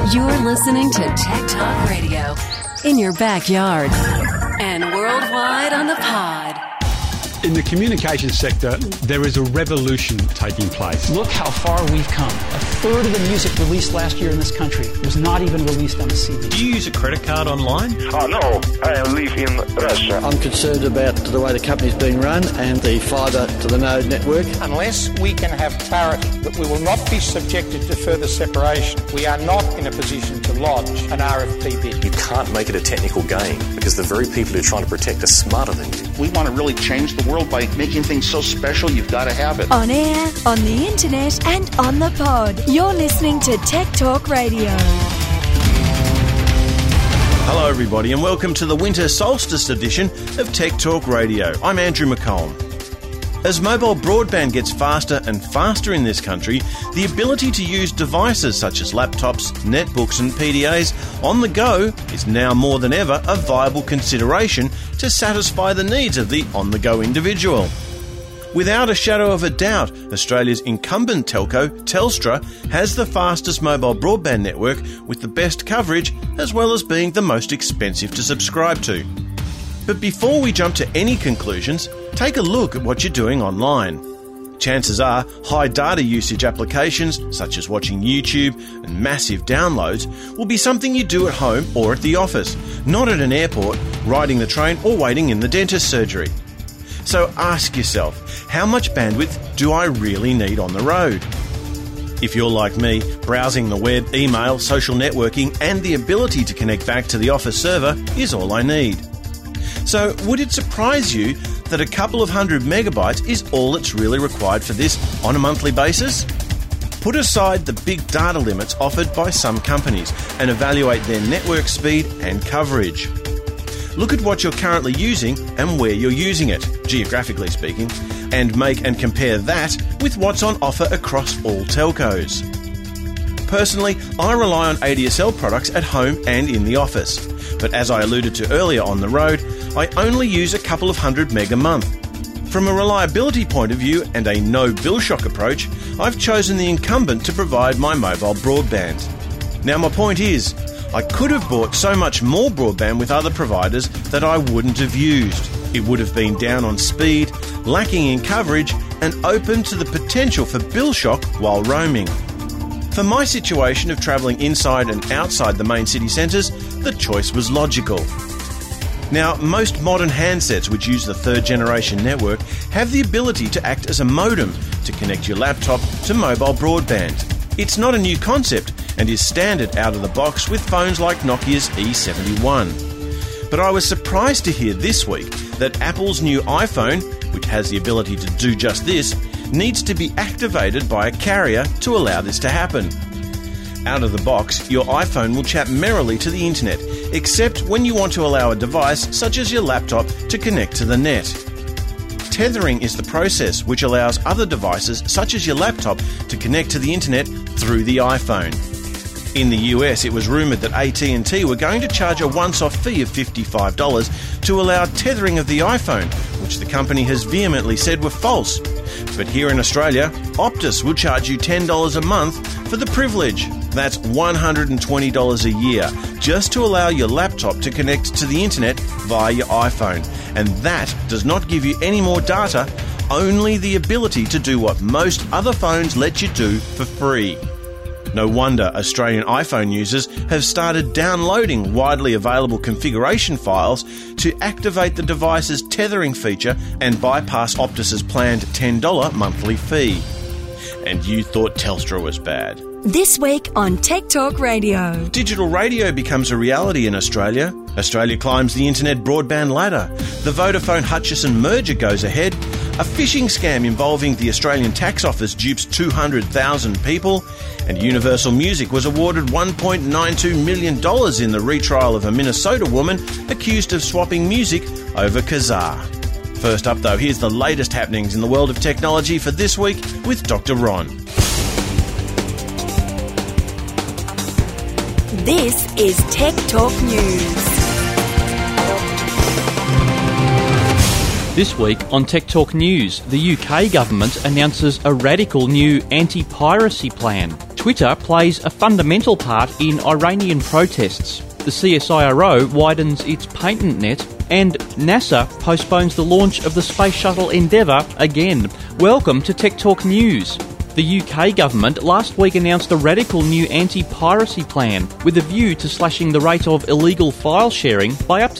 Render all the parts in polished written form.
You're listening to Tech Talk Radio in your backyard and worldwide on the pod. In the communications sector, there is a revolution taking place. Look how far we've come. A third of the music released last year in this country was not even released on a CD. Do you use a credit card online? Oh, no. I live in Russia. I'm concerned about the way the company's being run and the fibre to the node network. Unless we can have clarity that we will not be subjected to further separation, we are not in a position to lodge an RFP bid. You can't make it a technical game because the very people who are trying to protect are smarter than you. We want to really change the world by making things so special, you've got to have it. On air, on the internet, and on the pod. You're listening to Tech Talk Radio. Hello everybody and welcome to the winter solstice edition of Tech Talk Radio. I'm Andrew McCollum. As mobile broadband gets faster and faster in this country, the ability to use devices such as laptops, netbooks and PDAs on the go is now more than ever a viable consideration to satisfy the needs of the on-the-go individual. Without a shadow of a doubt, Australia's incumbent telco, Telstra, has the fastest mobile broadband network with the best coverage as well as being the most expensive to subscribe to. But before we jump to any conclusions, take a look at what you're doing online. Chances are high data usage applications, such as watching YouTube and massive downloads, will be something you do at home or at the office, not at an airport, riding the train or waiting in the dentist surgery. So ask yourself, how much bandwidth do I really need on the road? If you're like me, browsing the web, email, social networking and the ability to connect back to the office server is all I need. So would it surprise you that a couple of 100 megabytes is all that's really required for this on a monthly basis? Put aside the big data limits offered by some companies and evaluate their network speed and coverage. Look at what you're currently using and where you're using it, geographically speaking, and make and compare that with what's on offer across all telcos. Personally, I rely on ADSL products at home and in the office, but as I alluded to earlier on the road, I only use a couple of 100 meg a month. From a reliability point of view and a no bill shock approach, I've chosen the incumbent to provide my mobile broadband. Now my point is, I could have bought so much more broadband with other providers that I wouldn't have used. It would have been down on speed, lacking in coverage, and open to the potential for bill shock while roaming. For my situation of travelling inside and outside the main city centres, the choice was logical. Now, most modern handsets which use the third generation network have the ability to act as a modem to connect your laptop to mobile broadband. It's not a new concept and is standard out of the box with phones like Nokia's E71. But I was surprised to hear this week that Apple's new iPhone, which has the ability to do just this, needs to be activated by a carrier to allow this to happen. Out of the box, your iPhone will chat merrily to the internet, except when you want to allow a device such as your laptop to connect to the net. Tethering is the process which allows other devices such as your laptop to connect to the internet through the iPhone. In the US, it was rumoured that AT&T were going to charge a once-off fee of $55 to allow tethering of the iPhone, which the company has vehemently said were false. But here in Australia, Optus will charge you $10 a month for the privilege. That's $120 a year, just to allow your laptop to connect to the internet via your iPhone. And that does not give you any more data, only the ability to do what most other phones let you do for free. No wonder Australian iPhone users have started downloading widely available configuration files to activate the device's tethering feature and bypass Optus's planned $10 monthly fee. And you thought Telstra was bad. This week on Tech Talk Radio. Digital radio becomes a reality in Australia. Australia climbs the internet broadband ladder. The Vodafone-Hutchison merger goes ahead. A phishing scam involving the Australian Tax Office dupes 200,000 people. And Universal Music was awarded $1.92 million in the retrial of a Minnesota woman accused of swapping music over Kazaa. First up, though, here's the latest happenings in the world of technology for this week with Dr. Ron. This is Tech Talk News. This week on Tech Talk News, the UK government announces a radical new anti-piracy plan. Twitter plays a fundamental part in Iranian protests. The CSIRO widens its patent net, and NASA postpones the launch of the Space Shuttle Endeavour again. Welcome to Tech Talk News. The UK government last week announced a radical new anti-piracy plan with a view to slashing the rate of illegal file sharing by up to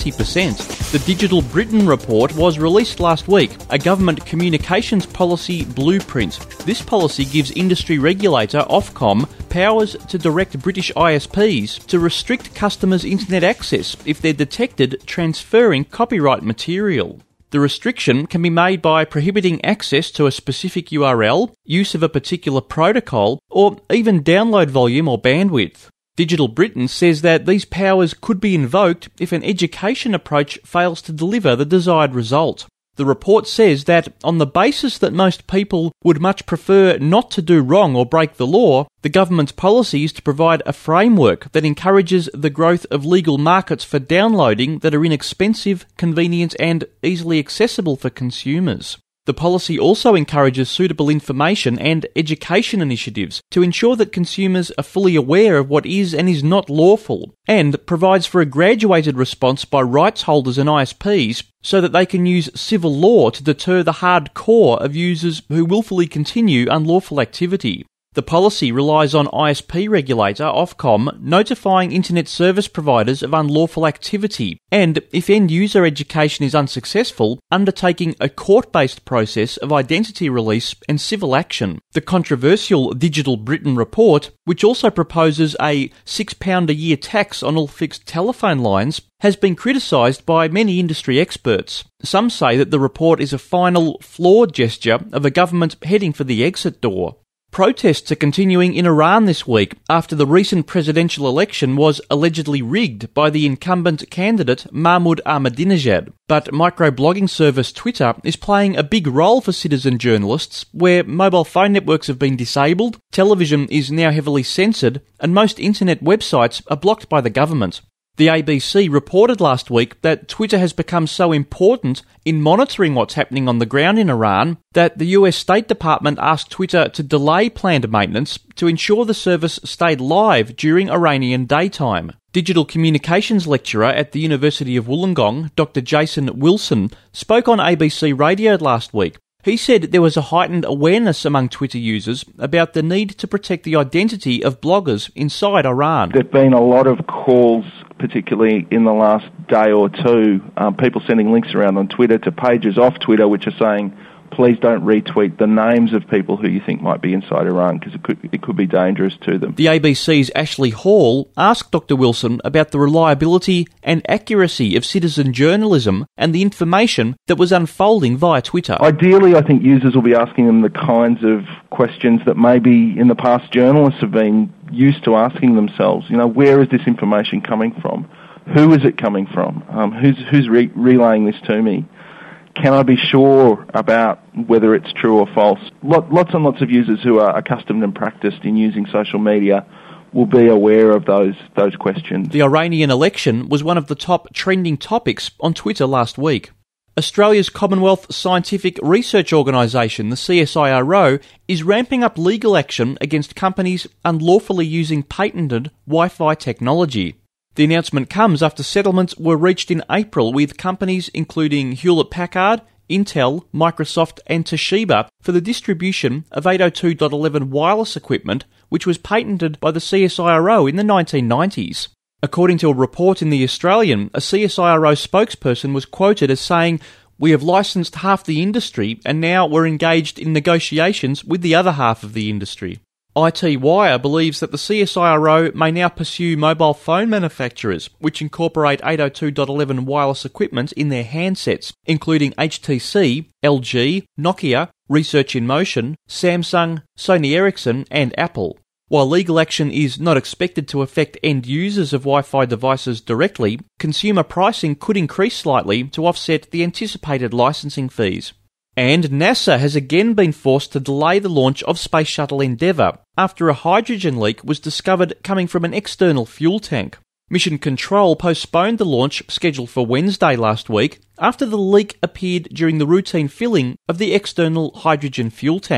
70%. The Digital Britain report was released last week, a government communications policy blueprint. This policy gives industry regulator Ofcom powers to direct British ISPs to restrict customers' internet access if they're detected transferring copyright material. The restriction can be made by prohibiting access to a specific URL, use of a particular protocol, or even download volume or bandwidth. Digital Britain says that these powers could be invoked if an education approach fails to deliver the desired result. The report says that on the basis that most people would much prefer not to do wrong or break the law, the government's policy is to provide a framework that encourages the growth of legal markets for downloading that are inexpensive, convenient and easily accessible for consumers. The policy also encourages suitable information and education initiatives to ensure that consumers are fully aware of what is and is not lawful, and provides for a graduated response by rights holders and ISPs so that they can use civil law to deter the hardcore of users who willfully continue unlawful activity. The policy relies on ISP regulator Ofcom notifying internet service providers of unlawful activity and, if end-user education is unsuccessful, undertaking a court-based process of identity release and civil action. The controversial Digital Britain report, which also proposes a £6 a year tax on all fixed telephone lines, has been criticised by many industry experts. Some say that the report is a final, flawed gesture of a government heading for the exit door. Protests are continuing in Iran this week after the recent presidential election was allegedly rigged by the incumbent candidate Mahmoud Ahmadinejad. But microblogging service Twitter is playing a big role for citizen journalists, where mobile phone networks have been disabled, television is now heavily censored, and most internet websites are blocked by the government. The ABC reported last week that Twitter has become so important in monitoring what's happening on the ground in Iran that the US State Department asked Twitter to delay planned maintenance to ensure the service stayed live during Iranian daytime. Digital communications lecturer at the University of Wollongong, Dr. Jason Wilson, spoke on ABC Radio last week. He said there was a heightened awareness among Twitter users about the need to protect the identity of bloggers inside Iran. There have been a lot of calls, particularly in the last day or two, people sending links around on Twitter to pages off Twitter which are saying, please don't retweet the names of people who you think might be inside Iran because it could be dangerous to them. The ABC's Ashley Hall asked Dr. Wilson about the reliability and accuracy of citizen journalism and the information that was unfolding via Twitter. Ideally, I think users will be asking them the kinds of questions that maybe in the past journalists have been used to asking themselves. You know, where is this information coming from? Who is it coming from? Who's relaying this to me? Can I be sure about whether it's true or false? Lots and lots of users who are accustomed and practiced in using social media will be aware of those questions. The Iranian election was one of the top trending topics on Twitter last week. Australia's Commonwealth Scientific Research Organisation, the CSIRO, is ramping up legal action against companies unlawfully using patented Wi-Fi technology. The announcement comes after settlements were reached in April with companies including Hewlett-Packard, Intel, Microsoft and Toshiba for the distribution of 802.11 wireless equipment, which was patented by the CSIRO in the 1990s. According to a report in The Australian, a CSIRO spokesperson was quoted as saying, "We have licensed half the industry and now we're engaged in negotiations with the other half of the industry." IT Wire believes that the CSIRO may now pursue mobile phone manufacturers which incorporate 802.11 wireless equipment in their handsets, including HTC, LG, Nokia, Research in Motion, Samsung, Sony Ericsson and Apple. While legal action is not expected to affect end users of Wi-Fi devices directly, consumer pricing could increase slightly to offset the anticipated licensing fees. And NASA has again been forced to delay the launch of Space Shuttle Endeavour after a hydrogen leak was discovered coming from an external fuel tank. Mission Control postponed the launch scheduled for Wednesday last week after the leak appeared during the routine filling of the external hydrogen fuel tank. The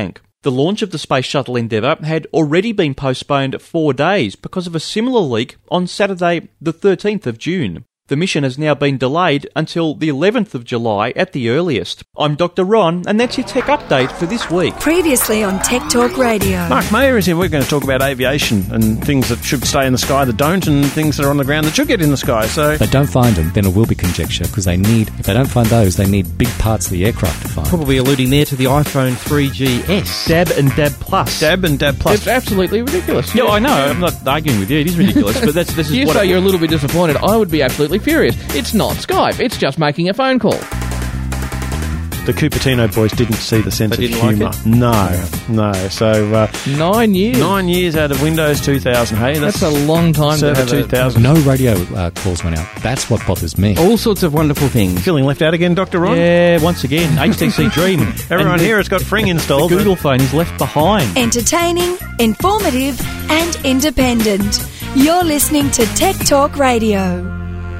The launch of the Space Shuttle Endeavour had already been postponed 4 days because of a similar leak on Saturday the 13th of June. The mission has now been delayed until the 11th of July at the earliest. I'm Dr. Ron, and that's your tech update for this week. Previously on Tech Talk Radio. Mark Mayer is here. We're going to talk about aviation and things that should stay in the sky that don't, and things that are on the ground that should get in the sky. So if they don't find them, then it will be conjecture, because if they don't find those, they need big parts of the aircraft to find. Probably alluding there to the iPhone 3GS. Dab and Dab Plus. Dab and Dab Plus. It's absolutely ridiculous. Yeah, I know. I'm not arguing with you. It is ridiculous, but this is you what... say you're a little bit disappointed. I would be absolutely furious. It's not Skype. It's just making a phone call. The Cupertino boys didn't see the sense of humour. Like No. So 9 years. 9 years out of Windows 2000. Hey, that's a long time to have 2000. No radio calls went out. That's what bothers me. All sorts of wonderful things. Feeling left out again, Dr. Ron? Yeah, once again, HTC Dream. Everyone here has got Fring installed. The Google phone is left behind. Entertaining, informative, and independent. You're listening to Tech Talk Radio.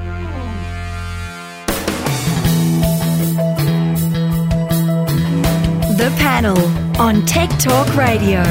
The Panel on Tech Talk Radio.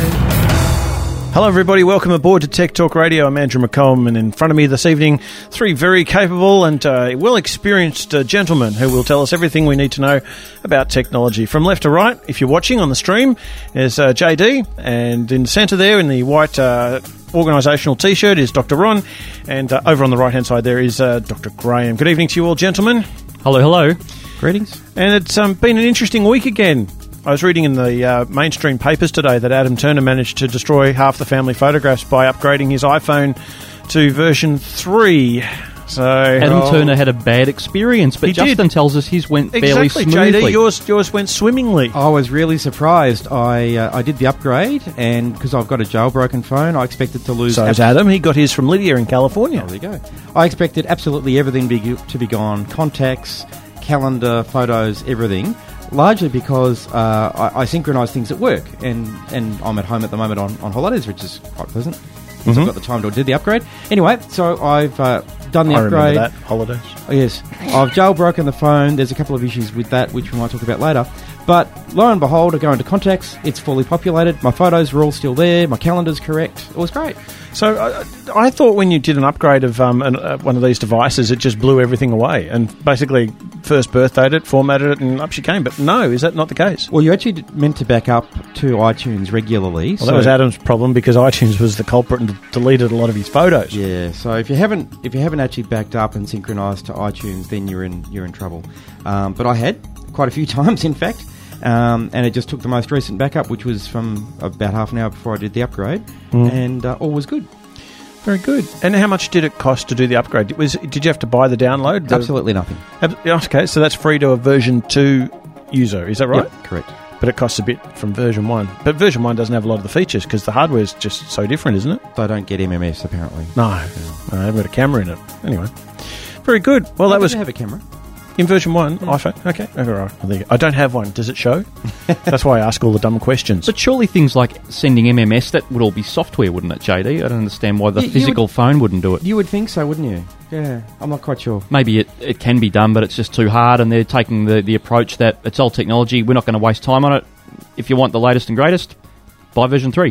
Hello everybody, welcome aboard to Tech Talk Radio. I'm Andrew McComb, and in front of me this evening, three very capable and well-experienced gentlemen who will tell us everything we need to know about technology. From left to right, if you're watching on the stream, is JD, and in the centre there, in the white organisational T-shirt, is Dr. Ron, and over on the right-hand side there is Dr. Graham. Good evening to you all, gentlemen. Hello, hello. Greetings. And it's been an interesting week again. I was reading in the mainstream papers today that Adam Turner managed to destroy half the family photographs by upgrading his iPhone to version 3. So Adam Turner had a bad experience, but Justin tells us his went fairly smoothly. JD, yours went swimmingly. I was really surprised. I did the upgrade, and because I've got a jailbroken phone, I expected to lose... So has Adam. He got his from Lydia in California. Oh, there you go. I expected absolutely everything to be gone. Contacts, calendar, photos, everything. Largely because I synchronise things at work, and I'm at home at the moment on holidays, which is quite pleasant. So I've got the time to do the upgrade. Anyway, so I've done the upgrade. I remember that, holidays. Oh, yes. I've jailbroken the phone. There's a couple of issues with that, which we might talk about later. But lo and behold, I go into contacts. It's fully populated. My photos are all still there. My calendar's correct. It was great. So I thought when you did an upgrade of one of these devices, it just blew everything away and basically first birthdayed it, formatted it, and up she came. But no, is that not the case? Well, you actually meant to back up to iTunes regularly. Well, that was Adam's problem because iTunes was the culprit and deleted a lot of his photos. Yeah, so if you haven't actually backed up and synchronised to iTunes, then you're in trouble. But I had quite a few times, in fact. And it just took the most recent backup, which was from about half an hour before I did the upgrade, and all was good. Very good. And how much did it cost to do the upgrade? Did you have to buy the download? Absolutely nothing. Okay, so that's free to a version 2 user, is that right? Yep, correct. But it costs a bit from version 1. But version 1 doesn't have a lot of the features because the hardware is just so different, isn't it? They don't get MMS, apparently. No, they haven't got a camera in it. Anyway, very good. Well, that was... have a camera. In version 1, iPhone? Okay. All right. I don't have one. Does it show? That's why I ask all the dumb questions. But surely things like sending MMS, that would all be software, wouldn't it, JD? I don't understand why the physical phone wouldn't do it. You would think so, wouldn't you? Yeah, I'm not quite sure. Maybe it can be done, but it's just too hard, and they're taking the approach that it's old technology, we're not going to waste time on it. If you want the latest and greatest, buy version 3.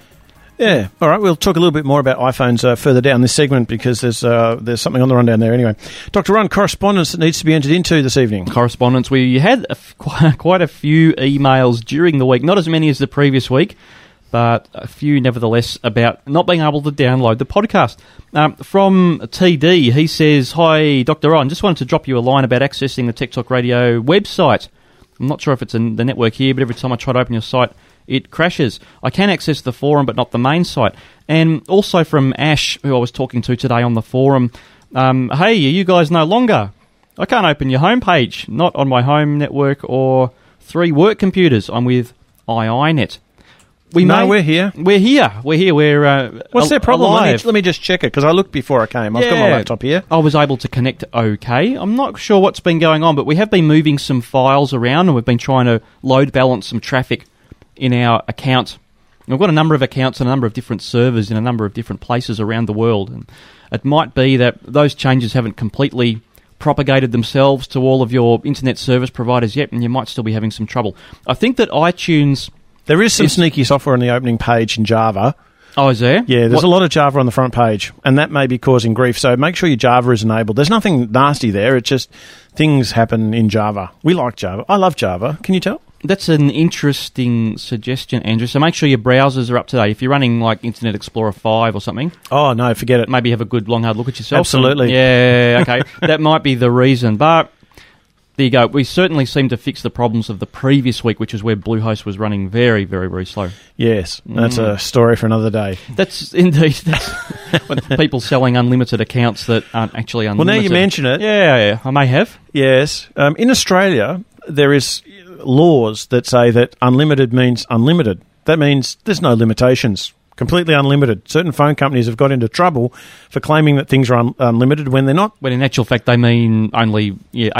Yeah, all right. We'll talk a little bit more about iPhones further down this segment because there's something on the rundown there anyway. Dr. Ron, correspondence that needs to be entered into this evening. Correspondence. We had quite a few emails during the week, not as many as the previous week, but a few nevertheless about not being able to download the podcast. From TD, he says, "Hi, Dr. Ron, just wanted to drop you a line about accessing the Tech Talk Radio website. I'm not sure if it's in the network here, but every time I try to open your site, it crashes. I can access the forum, but not the main site." And also from Ash, who I was talking to today on the forum, "Hey, are you guys no longer? I can't open your homepage, not on my home network or 3 work computers. I'm with iiNet." We're here. We're here. We're what's their problem? Alive. Let me just check it, because I looked before I came. I've got my laptop here. I was able to connect okay. I'm not sure what's been going on, but we have been moving some files around, and we've been trying to load balance some traffic in our account. We've got a number of accounts and a number of different servers in a number of different places around the world, and it might be that those changes haven't completely propagated themselves to all of your internet service providers yet, and you might still be having some trouble. I think that iTunes There is some sneaky software on the opening page in Java. Oh, is there? Yeah, there's a lot of Java on the front page, and that may be causing grief. So make sure your Java is enabled. There's nothing nasty there. It's just things happen in Java. We like Java. I love Java. Can you tell? That's an interesting suggestion, Andrew. So make sure your browsers are up to date. If you're running like Internet Explorer 5 or something... Oh, no, forget it. Maybe have a good long, hard look at yourself. Absolutely. Yeah, okay. That might be the reason. But there you go. We certainly seem to fix the problems of the previous week, which is where Bluehost was running very, very, very slow. Yes, that's a story for another day. That's indeed. That's people selling unlimited accounts that aren't actually unlimited. Well, now you mention it. Yeah, I may have. Yes. In Australia, there is laws that say that unlimited means unlimited. That means there's no limitations. Completely unlimited. Certain phone companies have got into trouble for claiming that things are unlimited when they're not. When in actual fact they mean only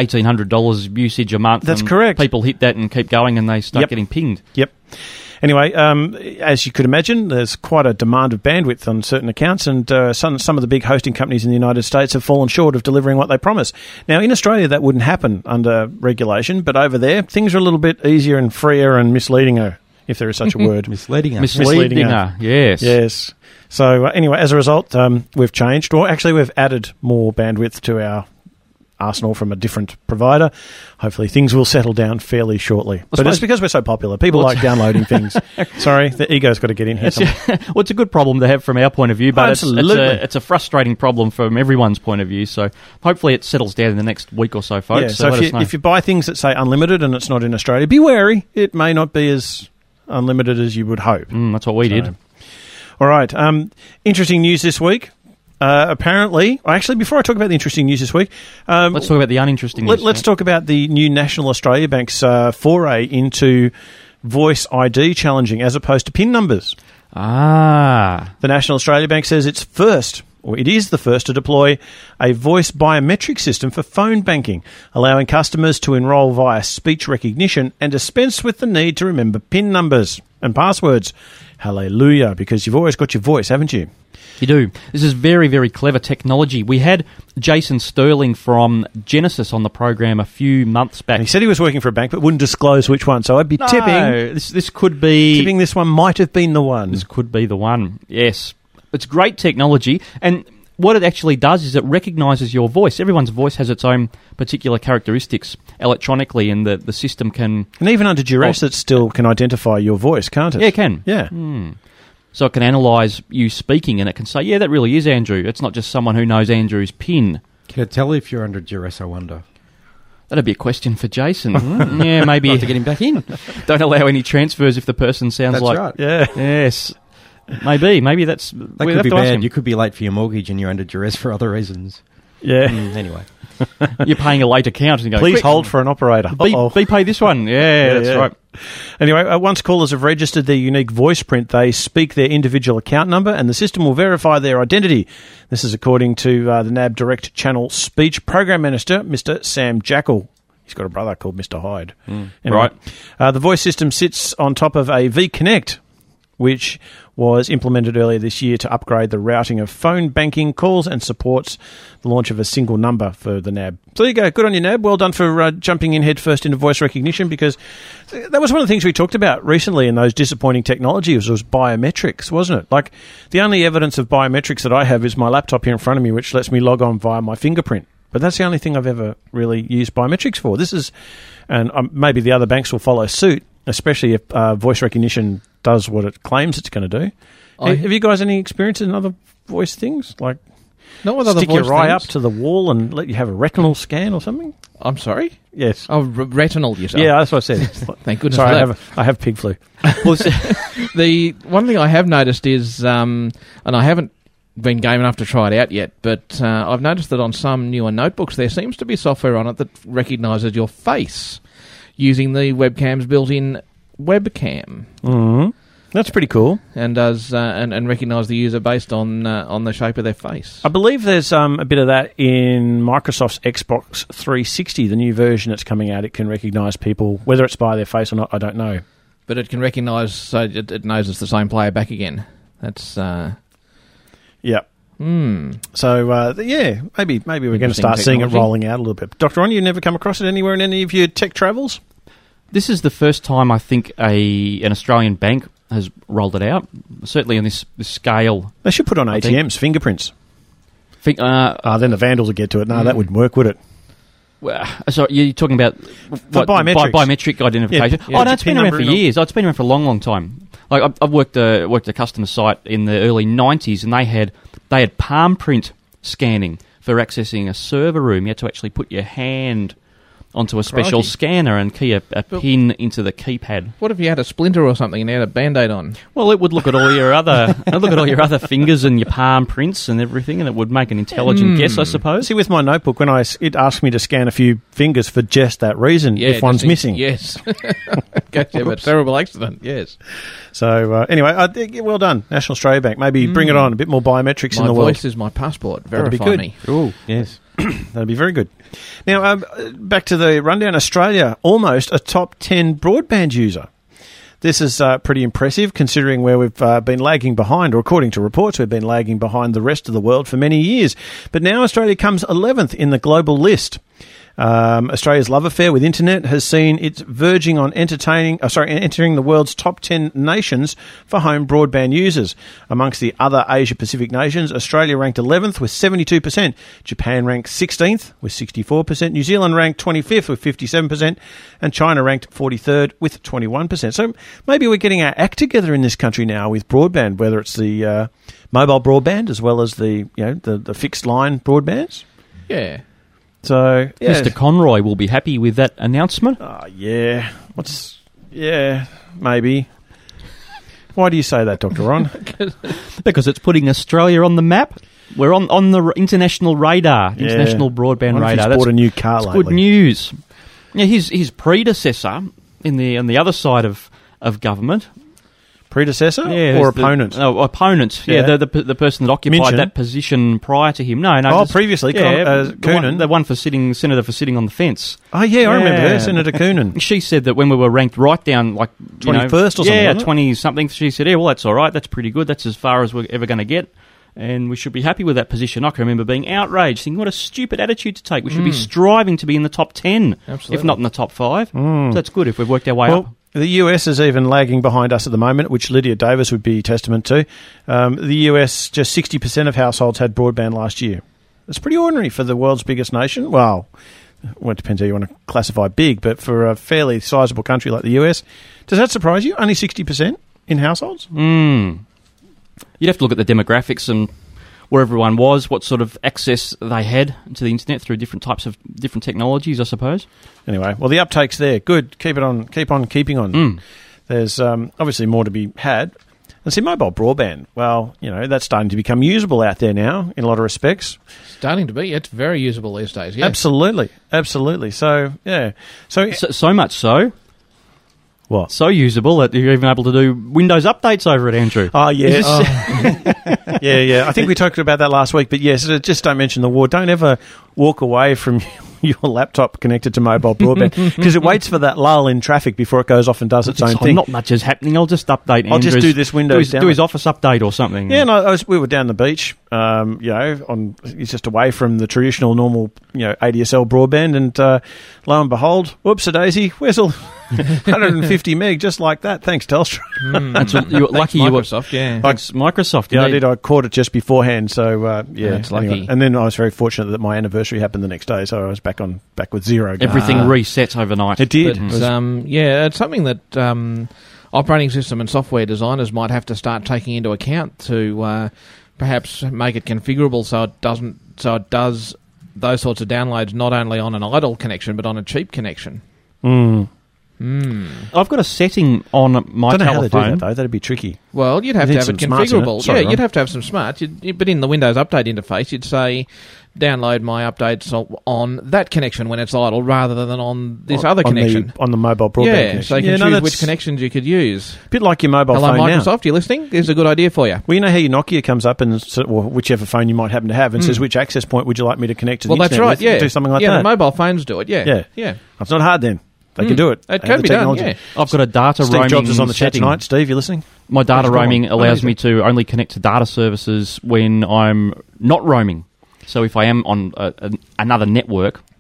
$1,800 usage a month. That's correct. People hit that and keep going and they start getting pinged. Yep. Anyway, as you could imagine, there's quite a demand of bandwidth on certain accounts, and some of the big hosting companies in the United States have fallen short of delivering what they promise. Now, in Australia, that wouldn't happen under regulation, but over there, things are a little bit easier and freer and misleadinger, if there is such a word. Misleadinger, yes. Yes. So, anyway, as a result, we've changed, or actually we've added more bandwidth to our arsenal from a different provider. Hopefully things will settle down fairly shortly. But it's because we're so popular. People like downloading things. Sorry, the ego's got to get in here. Well, it's a good problem to have from our point of view, but it's a frustrating problem from everyone's point of view. So hopefully it settles down in the next week or so, folks. Yeah, so if you buy things that say unlimited and it's not in Australia, be wary. It may not be as unlimited as you would hope. That's what we did. All right. Interesting news this week. Apparently, actually, before I talk about the interesting news this week, let's talk about the uninteresting news. Let's talk about the new National Australia Bank's foray into voice ID challenging as opposed to PIN numbers. The National Australia Bank says it is the first to deploy a voice biometric system for phone banking, allowing customers to enrol via speech recognition and dispense with the need to remember PIN numbers and passwords. Hallelujah, because you've always got your voice, haven't you? You do. This is very, very clever technology. We had Jason Sterling from Genesis on the program a few months back. And he said he was working for a bank but wouldn't disclose which one, so I'd be tipping. This could be... Tipping this one might have been the one. This could be the one, yes. It's great technology, and what it actually does is it recognises your voice. Everyone's voice has its own particular characteristics electronically, and the system can... And even under duress, it still can identify your voice, can't it? Yeah, it can. Yeah. So it can analyse you speaking, and it can say, yeah, that really is Andrew. It's not just someone who knows Andrew's PIN. Can it tell if you're under duress, I wonder? That'd be a question for Jason. Yeah, maybe... Like to get him back in. Don't allow any transfers if the person sounds that's right. Yeah. Yes. Maybe that's... That could be bad. You could be late for your mortgage and you're under duress for other reasons. Yeah. Anyway. You're paying a late account and you go, please hold for an operator. Be pay this one. Yeah, that's right. Anyway, once callers have registered their unique voice print, they speak their individual account number and the system will verify their identity. This is according to the NAB Direct Channel Speech Program Minister, Mr. Sam Jackal. He's got a brother called Mr. Hyde. Anyway, right. The voice system sits on top of a vConnect, which was implemented earlier this year to upgrade the routing of phone banking calls and supports the launch of a single number for the NAB. So there you go. Good on you, NAB. Well done for jumping in head first into voice recognition, because that was one of the things we talked about recently in those disappointing technologies was biometrics, wasn't it? Like, the only evidence of biometrics that I have is my laptop here in front of me, which lets me log on via my fingerprint. But that's the only thing I've ever really used biometrics for. This is, and maybe the other banks will follow suit, especially if voice recognition does what it claims it's going to do. Have you guys any experience in other voice things? Like, not with other stick voice your eye things. up to the wall and let you have a retinal scan or something? I'm sorry? Yes. Oh, retinal, you said? Yeah, that's what I said. Thank goodness Sorry, for that. I have pig flu. Well, the one thing I have noticed is, and I haven't been game enough to try it out yet, but I've noticed that on some newer notebooks there seems to be software on it that recognises your face using the webcam's built-in webcam. Mm-hmm. That's pretty cool. And does and recognise the user based on the shape of their face. I believe there's a bit of that in Microsoft's Xbox 360, the new version that's coming out. It can recognise people, whether it's by their face or not, I don't know. But it can recognise, so it knows it's the same player back again. That's... Yeah. So, yeah, maybe we're going to start seeing it rolling out a little bit. Dr. Ron, you never come across it anywhere in any of your tech travels? This is the first time I think an Australian bank has rolled it out, certainly on this scale. They should put on ATMs, fingerprints. Then the vandals would get to it. No, that wouldn't work, would it? Well, sorry, you're talking about biometrics. Biometric identification. Yeah, No, it's been around for years. It's been around for a long, long time. Like I've worked a customer site in the early 90s, and they had palm print scanning for accessing a server room. You had to actually put your hand onto a special scanner and key a pin into the keypad. What if you had a splinter or something and you had a Band-Aid on? Well, it would look at all your other fingers and your palm prints and everything, and it would make an intelligent guess, I suppose. See, with my notebook, when it asked me to scan a few fingers for just that reason, if one's missing. Yes. Gotcha, you have a terrible accident, yes. So, anyway, I think, well done, National Australia Bank. Maybe bring it on, a bit more biometrics in the world. My voice is my passport. Verify me. Oh, yes. That'd be very good. Now, back to the rundown. Australia, almost a top 10 broadband user. This is pretty impressive considering where we've been lagging behind, or according to reports, we've been lagging behind the rest of the world for many years. But now Australia comes 11th in the global list. Australia's love affair with internet has seen it verging on entering the world's top 10 nations for home broadband users. Amongst the other Asia-Pacific nations, Australia ranked 11th with 72%, Japan ranked 16th with 64%, New Zealand ranked 25th with 57%, and China ranked 43rd with 21%. So maybe we're getting our act together in this country now with broadband, whether it's the mobile broadband as well as the fixed line broadbands. Yeah. So, yeah. Mr. Conroy will be happy with that announcement. Yeah. Maybe. Why do you say that, Dr. Ron? Because it's putting Australia on the map. We're on the international radar, international broadband radar. He's bought a new car lately. Good news. Yeah, his predecessor on the other side of government. Predecessor or opponent? Opponent. Yeah, the person that occupied that position prior to him. No. Previously, Coonan. The one senator for sitting on the fence. Oh, yeah, I remember her, Senator Coonan. She said that when we were ranked right down, 21st or something. Yeah, 20-something. She said, well, that's all right. That's pretty good. That's as far as we're ever going to get. And we should be happy with that position. I can remember being outraged, thinking, what a stupid attitude to take. We should be striving to be in the top 10, if not in the top 5. So that's good if we've worked our way up. The US is even lagging behind us at the moment, which Lydia Davis would be testament to. The US, just 60% of households had broadband last year. It's pretty ordinary for the world's biggest nation. Well, it depends how you want to classify big, but for a fairly sizable country like the US, does that surprise you? Only 60% in households? You'd have to look at the demographics and where everyone was, what sort of access they had to the internet through different types of different technologies, I suppose. Anyway, well, the uptake's there. Good. Keep on keeping on. There's obviously more to be had. And see, mobile broadband, well, that's starting to become usable out there now in a lot of respects. Starting to be. It's very usable these days, yes. Absolutely. So, yeah. So much so. What? So usable that you're even able to do Windows updates over it, Andrew. Oh, yeah. Yeah. I think we talked about that last week, but yes, just don't mention the war. Don't ever walk away from your laptop connected to mobile broadband because it waits for that lull in traffic before it goes off and does its own thing. Not much is happening. I'll just update Andrew's. I'll just do this Windows do his Office update or something. Yeah, and we were down the beach, it's just away from the traditional normal, ADSL broadband, and lo and behold, whoopsie-daisy, where's all 150 meg just like that? Thanks, Telstra. That's you're lucky Microsoft, yeah. Thanks, Microsoft. Yeah, I did. I caught it just beforehand, so that's lucky. Anyway. And then I was very fortunate that my anniversary happened the next day, so I was back with zero. Everything resets overnight. It did. But, it's something that operating system and software designers might have to start taking into account to perhaps make it configurable so it does those sorts of downloads not only on an idle connection but on a cheap connection. I've got a setting on my telephone. Don't know how they do that, though. That'd be tricky. Well, you'd have to have it configurable. You'd have to have some smarts. But in the Windows Update interface, you'd say, download my updates on that connection when it's idle rather than on this other connection. On the mobile broadband connection. So you can choose which connections you could use. A bit like your mobile phone Microsoft, now. you listening? Here's a good idea for you. Well, you know how your Nokia comes up and or whichever phone you might happen to have and says, which access point would you like me to connect to the internet? Well, that's right, Do something like that. Yeah, the mobile phones do it, yeah. It's not hard then. They can do it. It can be done, yeah. I've got a data Steve roaming Jobs is on the chat setting. tonight. Steve, you listening? My data roaming allows me to only connect to data services when I'm not roaming. So if I am on another network,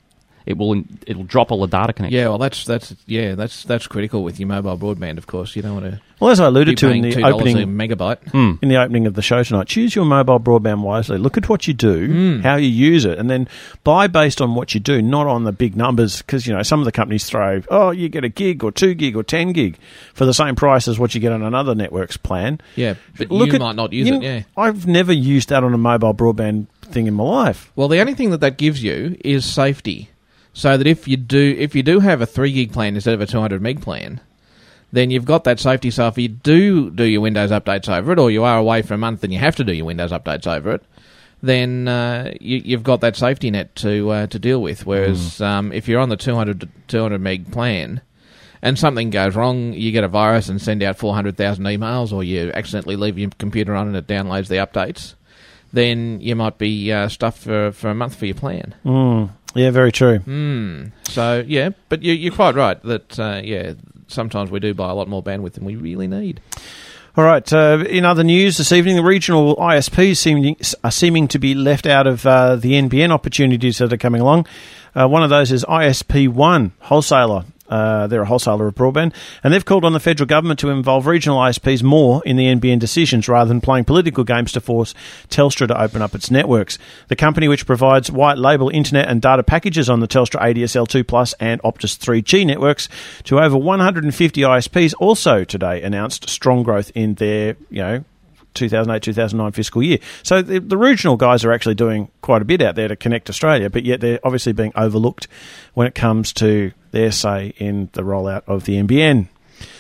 it'll drop all the data connections. Yeah, well, that's critical with your mobile broadband. Of course, you don't want to. Well, as I alluded to in the opening, a megabyte. In the opening of the show tonight, choose your mobile broadband wisely. Look at what you do, how you use it, and then buy based on what you do, not on the big numbers. Because some of the companies throw, you get a gig or 2 gig or 10 gig for the same price as what you get on another network's plan. Yeah, but you might not use it. Yeah, I've never used that on a mobile broadband thing in my life. Well, the only thing that gives you is safety. So that if you do have a 3 gig plan instead of a 200 meg plan, then you've got that safety. So if you do your Windows updates over it, or you are away for a month and you have to do your Windows updates over it, then you've got that safety net to deal with. Whereas if you're on the 200 meg plan and something goes wrong, you get a virus and send out 400,000 emails, or you accidentally leave your computer on and it downloads the updates, then you might be stuffed for a month for your plan. Yeah, very true. So, yeah, but you're quite right that, sometimes we do buy a lot more bandwidth than we really need. All right, in other news this evening, the regional ISPs are seeming to be left out of the NBN opportunities that are coming along. One of those is ISP One, wholesaler. They're a wholesaler of broadband, and they've called on the federal government to involve regional ISPs more in the NBN decisions rather than playing political games to force Telstra to open up its networks. The company, which provides white label internet and data packages on the Telstra ADSL 2 Plus and Optus 3G networks to over 150 ISPs, also today announced strong growth in their 2008-2009 fiscal year. So the regional guys are actually doing quite a bit out there to connect Australia, but yet they're obviously being overlooked when it comes to their say in the rollout of the NBN.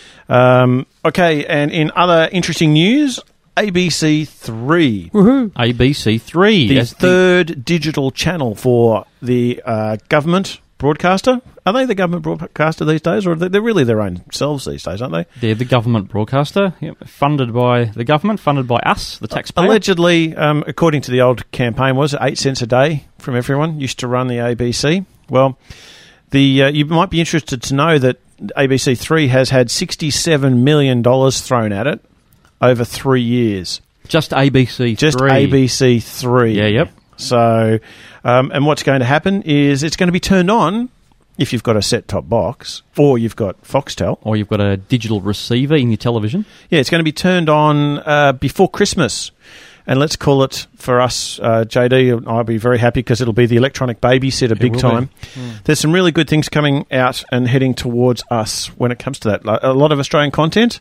Okay, and in other interesting news, ABC3. Woohoo! ABC3. The third digital channel for the government broadcaster. Are they the government broadcaster these days, or they're really their own selves these days, aren't they? They're the government broadcaster, funded by the government, funded by us, the taxpayer. Allegedly, according to the old campaign, was it 8 cents a day from everyone used to run the ABC? Well, you might be interested to know that ABC3 has had $67 million thrown at it over 3 years. Just ABC3. Just ABC3. Yeah, yep. So, and what's going to happen is it's going to be turned on if you've got a set-top box, or you've got Foxtel. Or you've got a digital receiver in your television. Yeah, it's going to be turned on before Christmas. And let's call it, for us, JD, I'll be very happy because it'll be the electronic babysitter big time. There's some really good things coming out and heading towards us when it comes to that. A lot of Australian content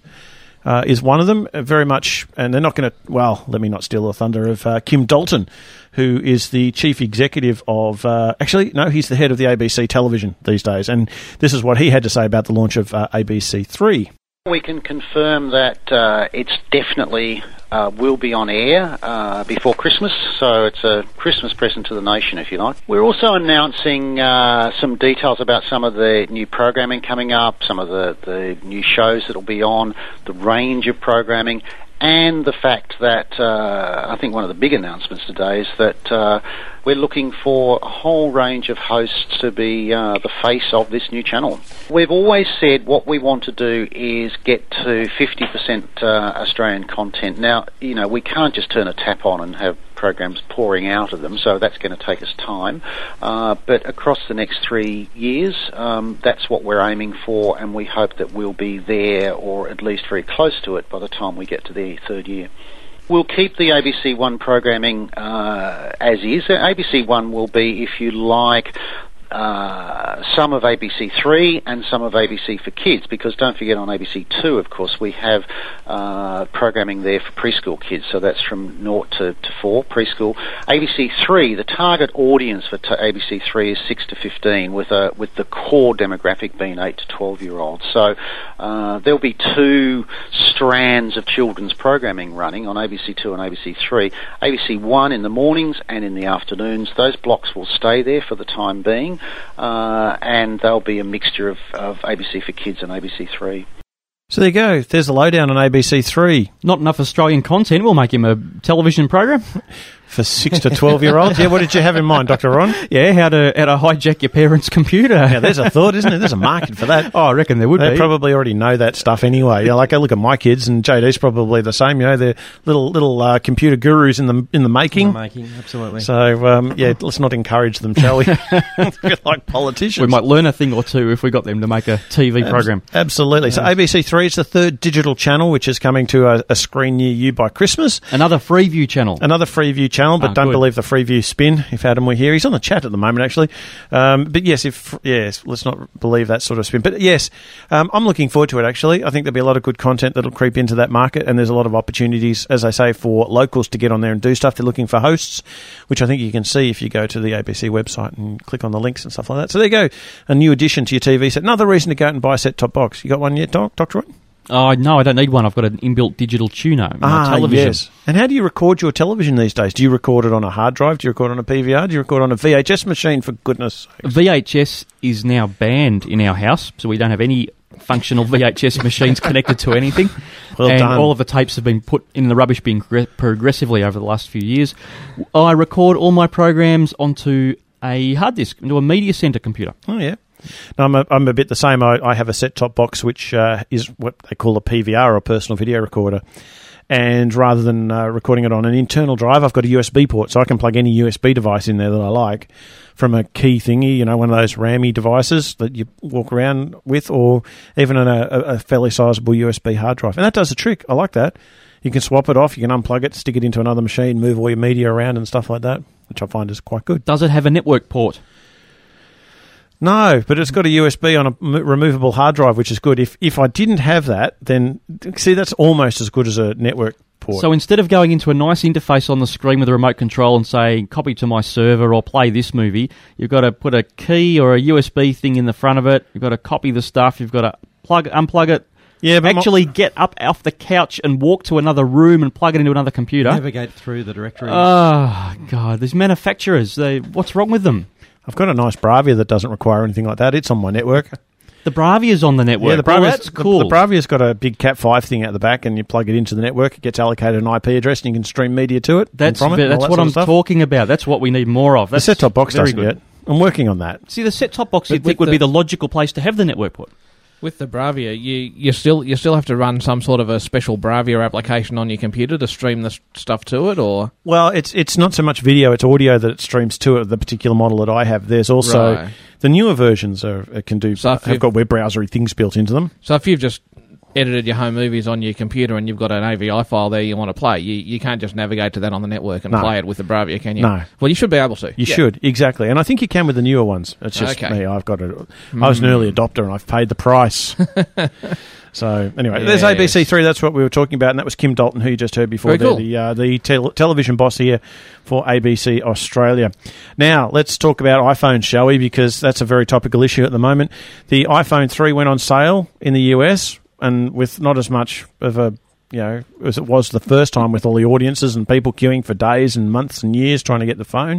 is one of them, very much, and they're not going to, let me not steal the thunder of Kim Dalton, who is the chief executive of, he's the head of the ABC television these days, and this is what he had to say about the launch of ABC3. We can confirm that it's definitely will be on air before Christmas, so it's a Christmas present to the nation, if you like. We're also announcing some details about some of the new programming coming up, some of the new shows that will be on, the range of programming, and the fact that I think one of the big announcements today is that we're looking for a whole range of hosts to be the face of this new channel. We've always said what we want to do is get to 50% Australian content. Now, we can't just turn a tap on and have programs pouring out of them, so that's going to take us time. But across the next 3 years, that's what we're aiming for, and we hope that we'll be there, or at least very close to it, by the time we get to the third year. We'll keep the ABC One programming as is. ABC One will be, if you like, some of ABC3 and some of ABC for Kids, because don't forget on ABC2, of course, we have programming there for preschool kids, so that's from 0 to 4, preschool. ABC3, the target audience for ABC3 is 6 to 15, with the core demographic being 8 to 12-year-olds. So there'll be 2 strands of children's programming running on ABC2 and ABC3. ABC1 in the mornings and in the afternoons, those blocks will stay there for the time being. And there'll be a mixture of ABC for Kids and ABC3. So there you go. There's the lowdown on ABC3. Not enough Australian content will make him a television program. For 6 to 12-year-olds? Yeah, what did you have in mind, Dr. Ron? Yeah, how to hijack your parents' computer. Yeah, there's a thought, isn't it? There's a market for that. Oh, I reckon there would be. They probably already know that stuff anyway. You know, like I look at my kids, and JD's probably the same. You know, they're little computer gurus in the making. Absolutely. So let's not encourage them, shall we? Like politicians. We might learn a thing or two if we got them to make a TV program. Absolutely. So ABC3 is the third digital channel, which is coming to a screen near you by Christmas. Another Freeview channel. But don't believe the Freeview spin. If Adam were here, he's on the chat at the moment, actually. But let's not believe that sort of spin. But yes, I'm looking forward to it. Actually, I think there'll be a lot of good content that'll creep into that market, and there's a lot of opportunities, as I say, for locals to get on there and do stuff. They're looking for hosts, which I think you can see if you go to the ABC website and click on the links and stuff like that. So there you go, a new addition to your TV set. Another reason to go out and buy a set-top box. You got one yet, Dr. Ron? Oh, no, I don't need one. I've got an inbuilt digital tuner in my television. Yes. And how do you record your television these days? Do you record it on a hard drive? Do you record on a PVR? Do you record on a VHS machine, for goodness sakes? VHS is now banned in our house, so we don't have any functional VHS machines connected to anything. Well and done. all of the tapes have been put in the rubbish bin progressively over the last few years. I record all my programs onto a hard disk, into a media centre computer. Oh, yeah. No, I'm a bit the same. I have a set-top box which is what they call a PVR, or personal video recorder. And rather than recording it on an internal drive, I've got a USB port, so I can plug any USB device in there that I like from a key thingy, one of those RAMy devices that you walk around with, or even a fairly sizable USB hard drive. And that does the trick. I like that. You can swap it off, you can unplug it, stick it into another machine, move all your media around and stuff like that, which I find is quite good. Does it have a network port? No, but it's got a USB on a removable hard drive, which is good. If I didn't have that, then, see, that's almost as good as a network port. So instead of going into a nice interface on the screen with a remote control and saying, copy to my server or play this movie, you've got to put a key or a USB thing in the front of it, you've got to copy the stuff, you've got to unplug it, actually get up off the couch and walk to another room and plug it into another computer. Navigate through the directories. Oh, God, these manufacturers, what's wrong with them? I've got a nice Bravia that doesn't require anything like that. It's on my network. The Bravia's on the network. Yeah, that's cool. The Bravia's got a big Cat5 thing at the back, and you plug it into the network. It gets allocated an IP address, and you can stream media to it. That's what I'm talking about. That's what we need more of. The set-top box doesn't yet. I'm working on that. See, the set-top box you'd think would be the logical place to have the network put. With the Bravia, you still have to run some sort of a special Bravia application on your computer to stream the stuff to it, or? Well, it's not so much video; it's audio that it streams to it. The particular model that I have, there's also the newer versions have got web browsery things built into them. So if you've just edited your home movies on your computer and you've got an AVI file there you want to play, you can't just navigate to that on the network and play it with the Bravia, can you? No. Well, you should be able to. You should, exactly. And I think you can with the newer ones. It's just me. I've got it. I was an early adopter and I've paid the price. So, anyway, there's ABC3. That's what we were talking about, and that was Kim Dalton, who you just heard before. Very there, cool. the television boss here for ABC Australia. Now, let's talk about iPhones, shall we? Because that's a very topical issue at the moment. The iPhone 3 went on sale in the US, and with not as much of a, as it was the first time, with all the audiences and people queuing for days and months and years trying to get the phone.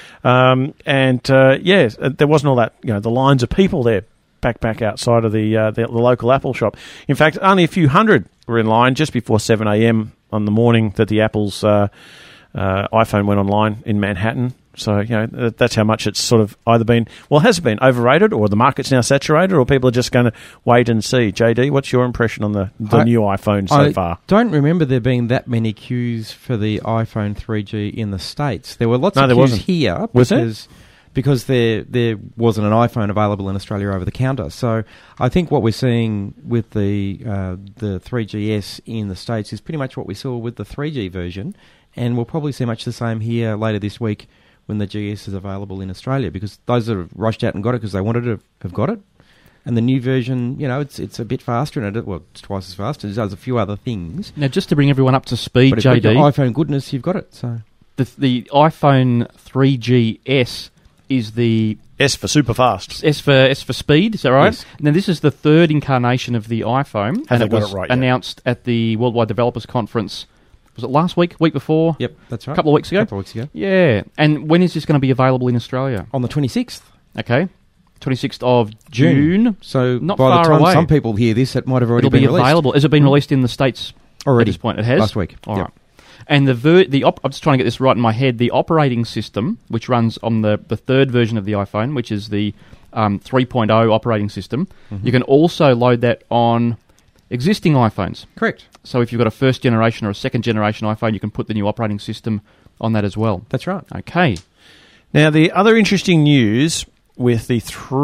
There wasn't all that, the lines of people there back outside of the local Apple shop. In fact, only a few hundred were in line just before 7 a.m. on the morning that the Apple's iPhone went online in Manhattan. So, that's how much it's sort of either has it been overrated, or the market's now saturated, or people are just going to wait and see. JD, what's your impression on the new iPhone so far? I don't remember there being that many queues for the iPhone 3G in the States. There were lots of queues here. Was there? Because there wasn't an iPhone available in Australia over the counter. So I think what we're seeing with the 3GS in the States is pretty much what we saw with the 3G version, and we'll probably see much the same here later this week when the GS is available in Australia, because those that have rushed out and got it because they wanted to have got it. And the new version, it's a bit faster, and it's twice as fast. It does a few other things. Now, just to bring everyone up to speed, but JD, iPhone goodness, you've got it. So the iPhone 3GS is the S for super fast. S for speed, is that right? Yes. Now, this is the third incarnation of the iPhone, and it was announced at the Worldwide Developers Conference. Was it last week? Week before? Yep, that's right. A couple of weeks ago? Yeah. And when is this going to be available in Australia? On the 26th. Okay. 26th of June. So not by far the time away. Some people hear this, it might have already been released. Available. Has it been released in the States already? At this point? It has? Last week. All right. And I'm just trying to get this right in my head. The operating system, which runs on the third version of the iPhone, which is the 3.0 operating system, you can also load that on existing iPhones. Correct. So if you've got a first generation or a second generation iPhone, you can put the new operating system on that as well. That's right. Okay. Now, the other interesting news with the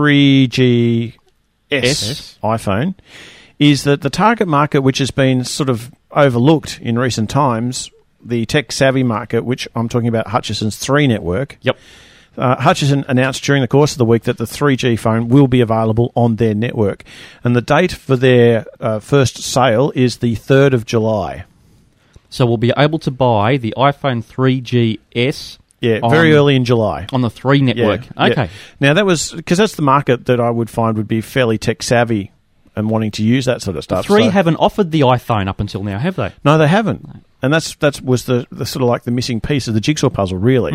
3GS iPhone is that the target market, which has been sort of overlooked in recent times, the tech-savvy market, which I'm talking about Hutchison's 3 network. Yep. Hutchison announced during the course of the week that the 3G phone will be available on their network. And the date for their first sale is the 3rd of July. So we'll be able to buy the iPhone 3GS... Yeah, very early in July. On the 3 network. Yeah, okay. Yeah. Now, that was... Because that's the market that I would find would be fairly tech-savvy and wanting to use that sort of stuff. The 3 haven't offered the iPhone up until now, have they? No, they haven't. And that was the sort of like the missing piece of the jigsaw puzzle, really.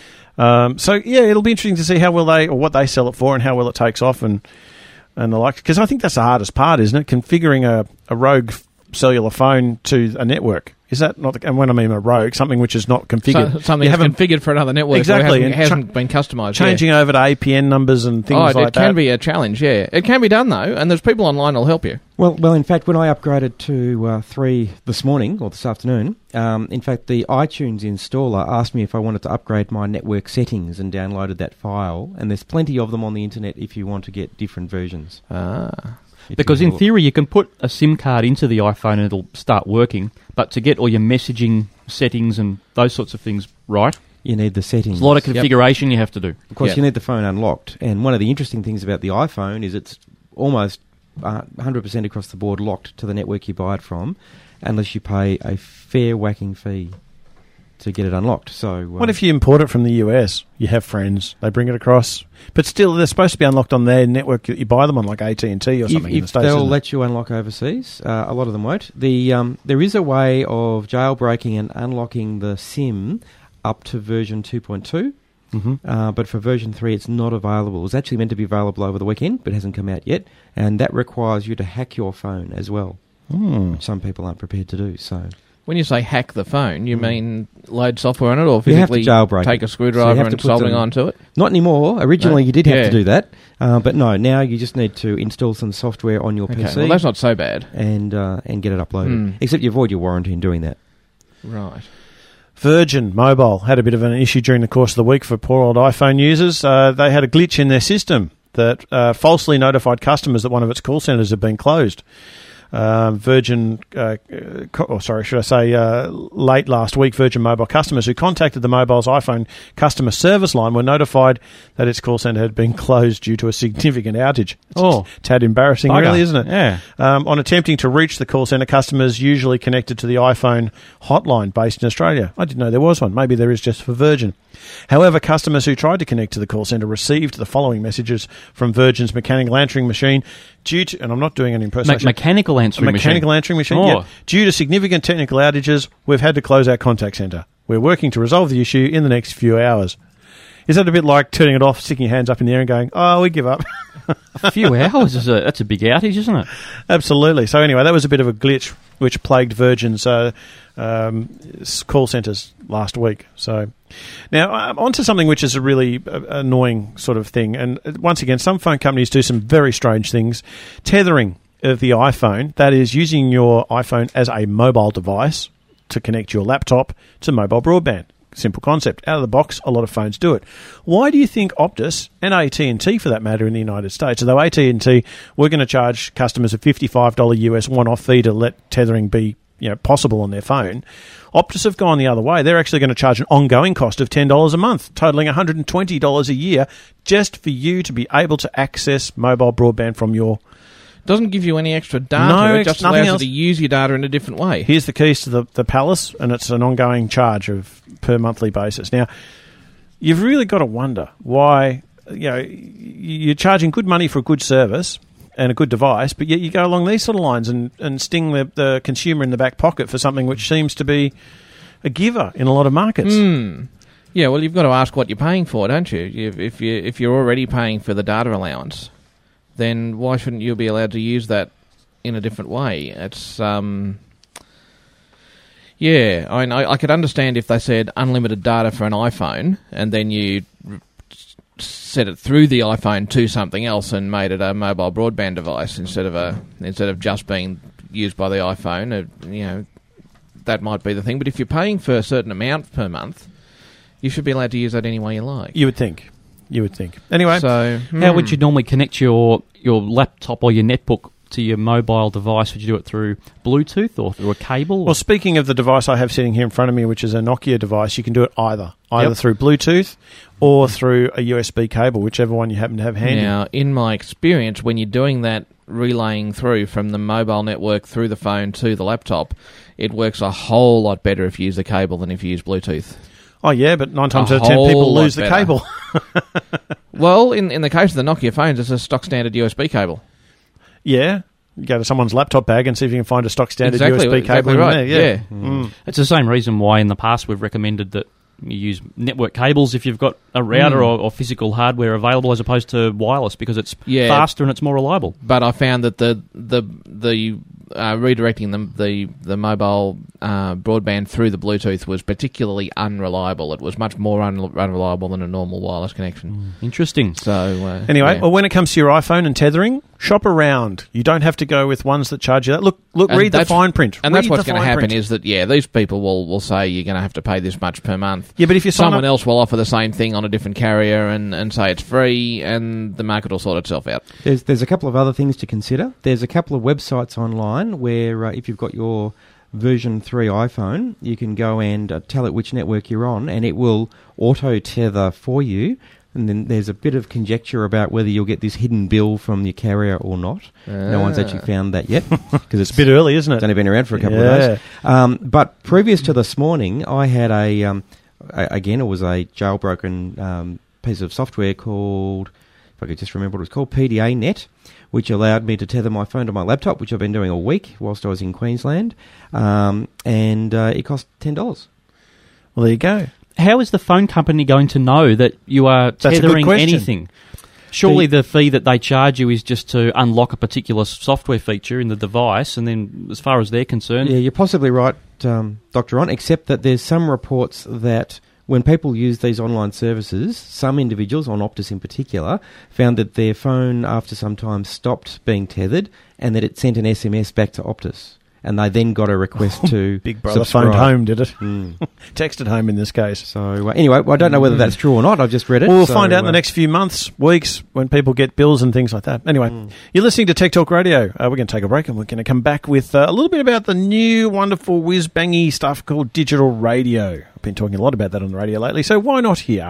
So, yeah, it'll be interesting to see how well what they sell it for and how well it takes off and the like. Because I think that's the hardest part, isn't it? Configuring a rogue cellular phone to a network. Is that not? And when I mean a rogue, something which is not configured, something that's configured for another network, exactly, and hasn't been customised. Changing over to APN numbers and things like that. It can be a challenge. Yeah, it can be done though, and there's people online who'll help you. Well, in fact, when I upgraded to 3 this morning or this afternoon, in fact, the iTunes installer asked me if I wanted to upgrade my network settings and downloaded that file. And there's plenty of them on the internet if you want to get different versions. Because in theory, you can put a SIM card into the iPhone and it'll start working, but to get all your messaging settings and those sorts of things right, you need the settings. There's a lot of configuration you have to do. Of course, you need the phone unlocked. And one of the interesting things about the iPhone is it's almost 100% across the board locked to the network you buy it from, unless you pay a fair whacking fee to get it unlocked. So, what if you import it from the US? You have friends, they bring it across, but still they're supposed to be unlocked on their network that you buy them on, like AT&T or something. If they'll let you unlock overseas, a lot of them won't. There is a way of jailbreaking and unlocking the SIM up to version 2.2. But for version 3 it's not available. It was actually meant to be available over the weekend, but hasn't come out yet, and that requires you to hack your phone as well, which some people aren't prepared to do. So when you say hack the phone, you mean load software on it or physically take a screwdriver and soldering onto it? Not anymore. Originally you did have to do that, but no, now you just need to install some software on your PC. Well, that's not so bad. And get it uploaded. Except you avoid your warranty in doing that. Right. Virgin Mobile had a bit of an issue during the course of the week for poor old iPhone users. They had a glitch in their system that falsely notified customers that one of its call centres had been closed. Virgin, late last week, Virgin Mobile customers who contacted the mobile's iPhone customer service line were notified that its call centre had been closed due to a significant outage. It's a tad embarrassing, really, isn't it? Yeah. On attempting to reach the call centre, customers usually connected to the iPhone hotline based in Australia. I didn't know there was one. Maybe there is just for Virgin. However, customers who tried to connect to the call centre received the following messages from Virgin's mechanical answering machine due to, and I'm not doing an impersonation. Mechanical answering machine. Yeah. Due to significant technical outages, we've had to close our contact centre. We're working to resolve the issue in the next few hours. Is that a bit like turning it off, sticking your hands up in the air and going, oh, we give up? A few hours, that's a big outage, isn't it? Absolutely. So anyway, that was a bit of a glitch which plagued Virgin's call centres last week. So now on to something which is a really annoying sort of thing. And once again, some phone companies do some very strange things. Tethering of the iPhone, that is using your iPhone as a mobile device to connect your laptop to mobile broadband. Simple concept. Out of the box, a lot of phones do it. Why do you think Optus and AT&T, for that matter, in the United States, although AT&T were going to charge customers a $55 US one-off fee to let tethering be possible on their phone, Optus have gone the other way. They're actually going to charge an ongoing cost of $10 a month, totaling $120 a year, just for you to be able to access mobile broadband from your... Doesn't give you any extra data. No, it just allows you to use your data in a different way. Here's the keys to the palace, and it's an ongoing charge of per monthly basis. Now, you've really got to wonder why you're charging good money for a good service and a good device, but yet you go along these sort of lines and sting the consumer in the back pocket for something which seems to be a giver in a lot of markets. Yeah, well, you've got to ask what you're paying for, don't you? If you're already paying for the data allowance, then why shouldn't you be allowed to use that in a different way? It's Yeah, I mean, I could understand if they said unlimited data for an iPhone, and then you set it through the iPhone to something else and made it a mobile broadband device instead of just being used by the iPhone. That might be the thing. But if you're paying for a certain amount per month, you should be allowed to use that any way you like. You would think. Anyway, so how would you normally connect your laptop or your netbook to your mobile device? Would you do it through Bluetooth or through a cable? Well, speaking of the device I have sitting here in front of me, which is a Nokia device, you can do it either through Bluetooth or through a USB cable, whichever one you happen to have handy. Now, in my experience, when you're doing that relaying through from the mobile network through the phone to the laptop, it works a whole lot better if you use the cable than if you use Bluetooth. Oh, yeah, but 9 times out of 10 people lose the cable. Well, in the case of the Nokia phones, it's a stock standard USB cable. Yeah. You go to someone's laptop bag and see if you can find a stock standard USB cable in right. there. Yeah. It's the same reason why in the past we've recommended that you use network cables if you've got a router or physical hardware available as opposed to wireless, because it's faster and it's more reliable. But I found that the redirecting the mobile broadband through the Bluetooth was particularly unreliable. It was much more unreliable than a normal wireless connection. Interesting. So anyway, well, when it comes to your iPhone and tethering, shop around. You don't have to go with ones that charge you that. Look, read the fine print. And that's what's going to happen is that, these people will say you're going to have to pay this much per month. Yeah, but if you someone else will offer the same thing on a different carrier and say it's free, and the market will sort itself out. There's a couple of other things to consider. There's a couple of websites online where if you've got your version 3 iPhone, you can go and tell it which network you're on, and it will auto-tether for you. And then there's a bit of conjecture about whether you'll get this hidden bill from your carrier or not. No one's actually found that yet, because it's a bit early, isn't it? It's only been around for a couple of days. But previous to this morning, I had again, it was a jailbroken piece of software called, if I could just remember what it was called, PDA Net, which allowed me to tether my phone to my laptop, which I've been doing all week whilst I was in Queensland, and it cost $10. Well, there you go. How is the phone company going to know that you are tethering anything? Surely the fee that they charge you is just to unlock a particular software feature in the device, and then as far as they're concerned... Yeah, you're possibly right, Dr. Ron, except that there's some reports that when people use these online services, some individuals, on Optus in particular, found that their phone after some time stopped being tethered and that it sent an SMS back to Optus. And they then got a request to Big Brother subscribe. phoned home, did it? Texted home in this case. So anyway, I don't know whether that's true or not. I've just read it. Well, we'll find out in the next few months, weeks, when people get bills and things like that. Anyway, you're listening to Tech Talk Radio. We're going to take a break and we're going to come back with a little bit about the new wonderful whiz-bangy stuff called digital radio. I've been talking a lot about that on the radio lately, so why not here?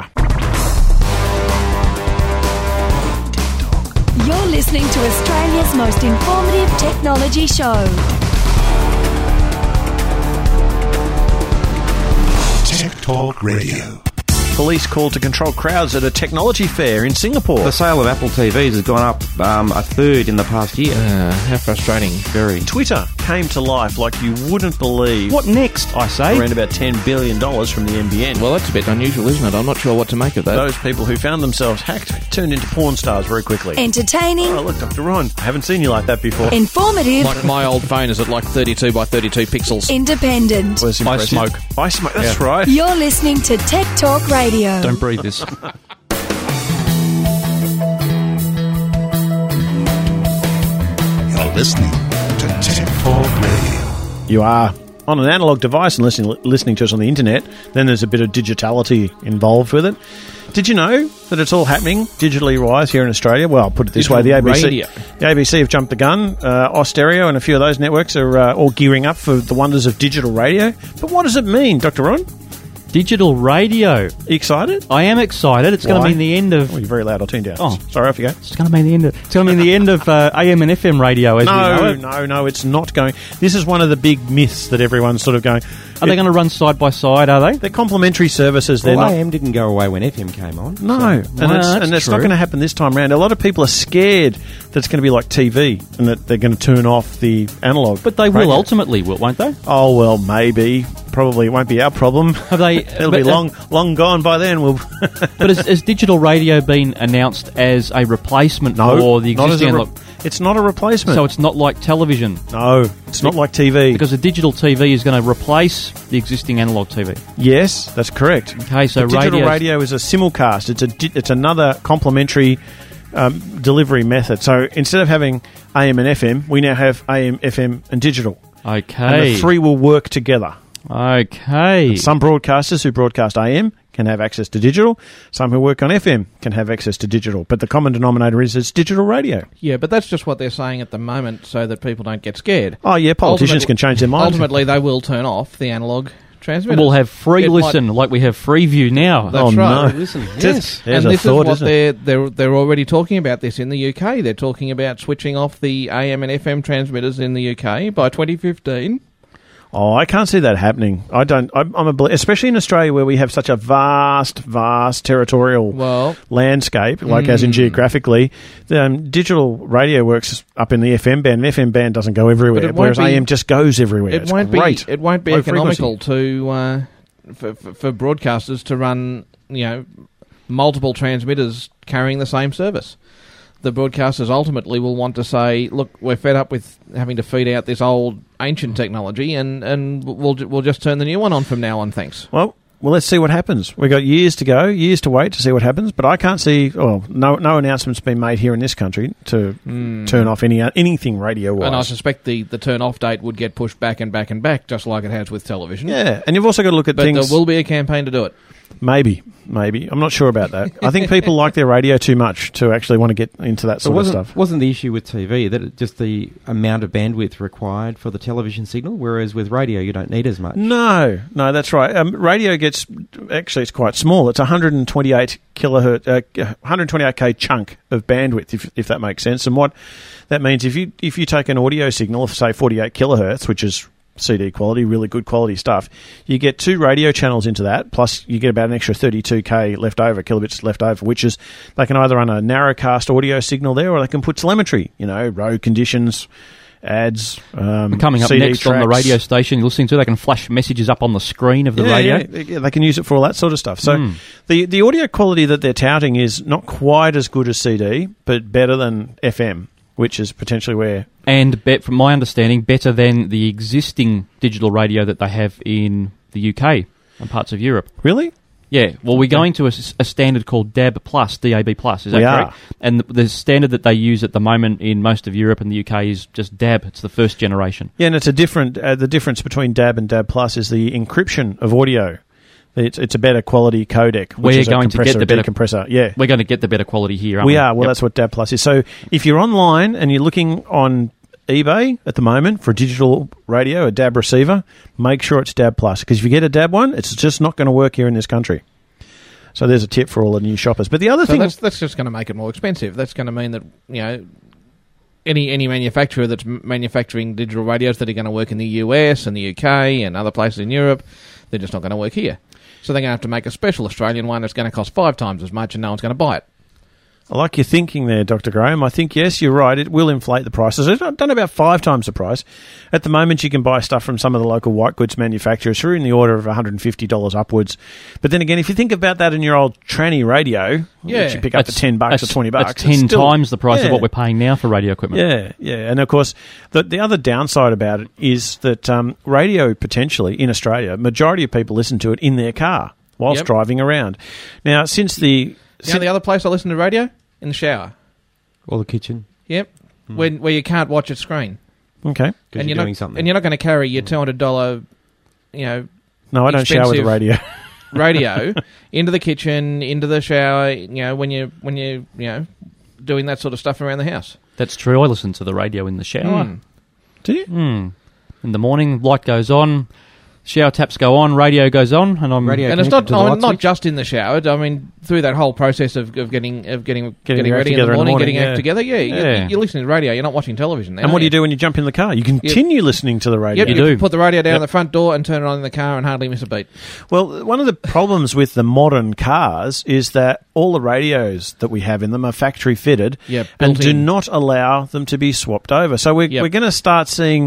You're listening to Australia's most informative technology show. Tech Talk Radio. Police called to control crowds at a technology fair in Singapore. The sale of Apple TVs has gone up a third in the past year. How frustrating. Very. Twitter came to life like you wouldn't believe. What next, I say? Around about $10 billion from the NBN. Well, that's a bit unusual, isn't it? I'm not sure what to make of that. Those people who found themselves hacked turned into porn stars very quickly. Entertaining. Oh, look, Dr. Ron, I haven't seen you like that before. Informative. My old phone is at like 32 by 32 pixels. Independent. I smoke. I smoke, that's right. You're listening to Tech Talk Radio. Don't breathe this. You're listening to Tech Talk Radio. You are on an analog device and listening to us on the internet. Then there's a bit of digitality involved with it. Did you know that it's all happening digitally wise here in Australia? Well, I'll put it this way, the ABC have jumped the gun. Austereo and a few of those networks are all gearing up for the wonders of digital radio. But what does it mean, Dr. Ron? Digital radio. Are you excited? I am excited. It's going to mean the end of... Oh, you're very loud. I'll turn you down. Oh. Sorry, off you go. It's going to mean the end of... It's going to mean the end of AM and FM radio as we know it. No, it's not going... This is one of the big myths that everyone's sort of going... Are they going to run side by side, are they? They're complementary services. Well, AM didn't go away when FM came on. No, so. and it's not going to happen this time around. A lot of people are scared that it's going to be like TV and that they're going to turn off the analog. But they will ultimately, won't they? Oh, well, maybe. probably won't be our problem. Have they? It'll be long gone by then. But has digital radio been announced as a replacement for the existing analog? It's not a replacement. So it's not like television? No, it's not like TV. Because a digital TV is going to replace the existing analog TV? Yes, that's correct. Okay, so digital radio is a simulcast. It's another complementary delivery method. So instead of having AM and FM, we now have AM, FM and digital. Okay. And the three will work together. Okay. And some broadcasters who broadcast AM can have access to digital. Some who work on FM can have access to digital. But the common denominator is it's digital radio. Yeah, but that's just what they're saying at the moment so that people don't get scared. Oh, yeah, politicians can change their mind. Ultimately, they will turn off the analog transmitter. We'll have free listen like we have Freeview now. That's right. No. Listen, yes. And this is what they're already talking about this in the UK. They're talking about switching off the AM and FM transmitters in the UK by 2015. Oh, I can't see that happening. Especially in Australia where we have such a vast territorial landscape, like as in geographically. Digital radio works up in the FM band. The FM band doesn't go everywhere, whereas AM just goes everywhere. It won't be economical to for broadcasters to run multiple transmitters carrying the same service. The broadcasters ultimately will want to say, look, we're fed up with having to feed out this old ancient technology and we'll just turn the new one on from now on, thanks. Well, let's see what happens. We've got years to go, years to wait to see what happens, but I can't see, no announcement's been made here in this country to turn off anything radio-wise. And I suspect the turn-off date would get pushed back and back and back, just like it has with television. Yeah, and you've also got to look at things... But there will be a campaign to do it. Maybe. I'm not sure about that. I think people like their radio too much to actually want to get into that sort of stuff. Wasn't the issue with TV that just the amount of bandwidth required for the television signal, whereas with radio you don't need as much? No, that's right. Radio gets... Actually, it's quite small. It's 128 kilohertz, 128k chunk of bandwidth, if that makes sense. And what that means, if you take an audio signal of, say, 48 kilohertz, which is CD quality, really good quality stuff, you get 2 radio channels into that, plus you get about an extra 32k kilobits left over, which is they can either run a narrowcast audio signal there or they can put telemetry, road conditions, ads, coming up CD next tracks. On the radio station you're listening to, they can flash messages up on the screen of the radio. Yeah, they can use it for all that sort of stuff. So the audio quality that they're touting is not quite as good as CD, but better than FM, which is potentially where... And from my understanding, better than the existing digital radio that they have in the UK and parts of Europe. Really? Yeah. Well, we're going to a standard called DAB+, DAB+. Is that correct? And the standard that they use at the moment in most of Europe and the UK is just DAB. It's the first generation. Yeah, and it's a different... the difference between DAB and DAB+ is the encryption of audio. It's a better quality codec. We're going to get the better compressor. Yeah, we're going to get the better quality here. We are. Well, that's what DAB+ is. So if you're online and you're looking on eBay at the moment for a digital radio, a DAB receiver, make sure it's DAB+, because if you get a DAB one, it's just not going to work here in this country. So there's a tip for all the new shoppers. But the other thing... That's just going to make it more expensive. That's going to mean that, any manufacturer that's manufacturing digital radios that are going to work in the US and the UK and other places in Europe, they're just not going to work here. So they're going to have to make a special Australian one that's going to cost 5 times as much and no one's going to buy it. I like your thinking there, Dr. Graham. I think, yes, you're right. It will inflate the prices. It's done about 5 times the price. At the moment, you can buy stuff from some of the local white goods manufacturers who are in the order of $150 upwards. But then again, if you think about that in your old tranny radio, which you pick up for $10 or $20, that's 10 times the price of what we're paying now for radio equipment. Yeah. And of course, the other downside about it is that radio potentially in Australia, majority of people listen to it in their car whilst driving around. Now, since the... the other place I listen to radio? In the shower. Or the kitchen. Yep. Where you can't watch a screen. Okay. Because you're doing something. And you're not going to carry your $200, No, I don't shower with the radio. radio into the kitchen, into the shower, when you're doing that sort of stuff around the house. That's true. I listen to the radio in the shower. Do you? In the morning, light goes on, shower taps go on, radio goes on, and I'm... And it's not just in the shower. I mean, through that whole process of getting ready in the morning, getting out together. You're listening to radio. You're not watching television now. And what do you do when you jump in the car? You continue listening to the radio. Yep, you do. Put the radio down the front door and turn it on in the car and hardly miss a beat. Well, one of the problems with the modern cars is that all the radios that we have in them are factory fitted and do not allow them to be swapped over. So we're going to start seeing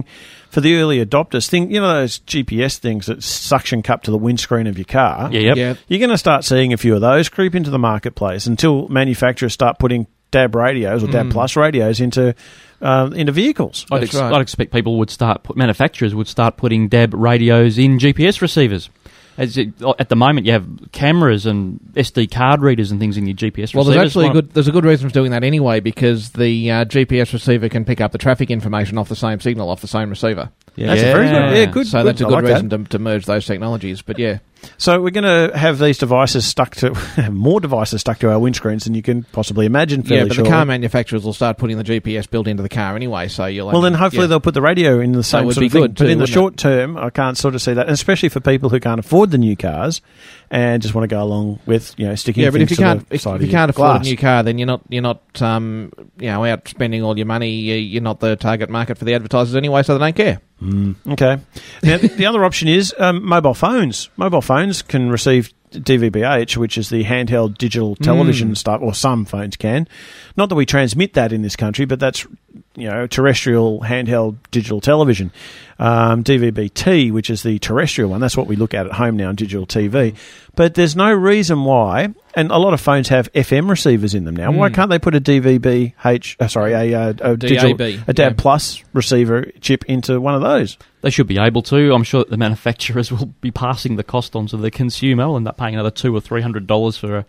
for the early adopters, those GPS things that suction cup to the windscreen of your car. Yep. You're going to start seeing a few of those creep into the marketplace until manufacturers start putting DAB radios or DAB Plus radios into vehicles. I'd expect manufacturers would start putting DAB radios in GPS receivers. At the moment, you have cameras and SD card readers and things in your GPS well, receivers. There's a good reason for doing that anyway, because the GPS receiver can pick up the traffic information off the same signal, off the same receiver. That's a very good. Yeah, good. So that's a good reason to merge those technologies. But yeah. So we're going to have these devices more devices stuck to our windscreens than you can possibly imagine. Yeah, but the car manufacturers will start putting the GPS built into the car anyway. So then hopefully they'll put the radio in the same sort of thing. But in the short term, I can't sort of see that, and especially for people who can't afford the new cars and just want to go along with sticking. Yeah, but if you can't afford glass. a new car, then you're not out spending all your money. You're not the target market for the advertisers anyway, so they don't care. Okay. Now, the other option is mobile phones. Mobile phones can receive DVB-H, which is the handheld digital television stuff, or some phones can. Not that we transmit that in this country, but that's terrestrial handheld digital television. DVB-T, which is the terrestrial one, that's what we look at home now on digital TV. But there's no reason why, and a lot of phones have FM receivers in them now. Why can't they put a DVB-H, a DAB Plus receiver chip into one of those? They should be able to. I'm sure that the manufacturers will be passing the cost on to the consumer. Will end up paying another $200 or $300 for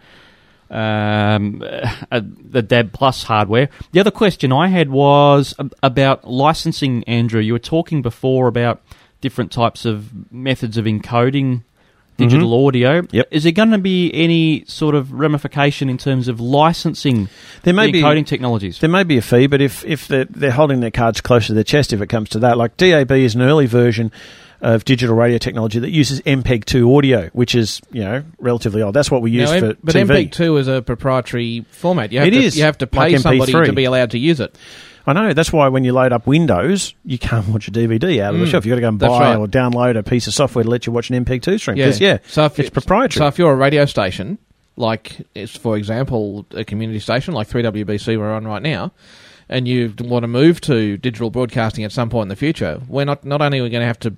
the DAB Plus hardware. The other question I had was about licensing, Andrew. You were talking before about different types of methods of encoding digital audio. Yep. Is there going to be any sort of ramification in terms of licensing encoding technologies? There may be a fee, but if they're holding their cards close to their chest if it comes to that. Like DAB is an early version of digital radio technology that uses MPEG-2 audio, which is, relatively old. That's what we use for TV. But MPEG-2 is a proprietary format. You have to pay somebody to be allowed to use it. I know. That's why when you load up Windows, you can't watch a DVD out of the shelf. You've got to go and buy or download a piece of software to let you watch an MPEG-2 stream. So it's proprietary. So if you're a radio station, like, for example, a community station like 3WBC we're on right now, and you want to move to digital broadcasting at some point in the future, we're not only are we going to have to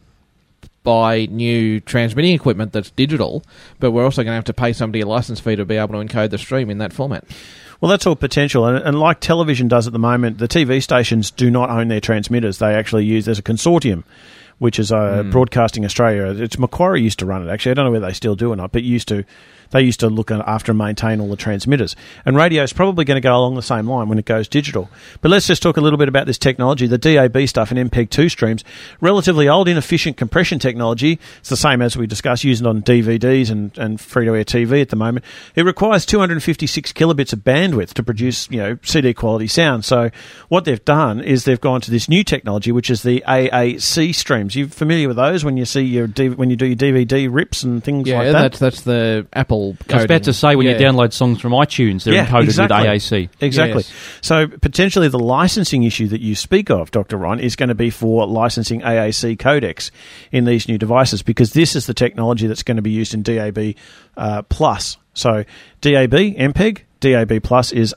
buy new transmitting equipment that's digital, but we're also going to have to pay somebody a license fee to be able to encode the stream in that format. Well, that's all potential. And like television does at the moment, the TV stations do not own their transmitters. They actually there's a consortium, which is Broadcasting Australia. It's Macquarie used to run it, actually. I don't know whether they still do or not, but they used to look after and maintain all the transmitters. And radio is probably going to go along the same line when it goes digital. But let's just talk a little bit about this technology. The DAB stuff and MPEG-2 streams, relatively old, inefficient compression technology. It's the same as we discussed, using on DVDs and free-to-air TV at the moment. It requires 256 kilobits of bandwidth to produce, CD quality sound. So what they've done is they've gone to this new technology, which is the AAC streams. You familiar with those when you see when you do your DVD rips and things like that? Yeah, that's the Apple coding. I was about to say, when you download songs from iTunes, they're encoded with AAC. Exactly. Yes. So potentially the licensing issue that you speak of, Dr. Ron, is going to be for licensing AAC codecs in these new devices, because this is the technology that's going to be used in DAB Plus. So DAB, MPEG, DAB Plus is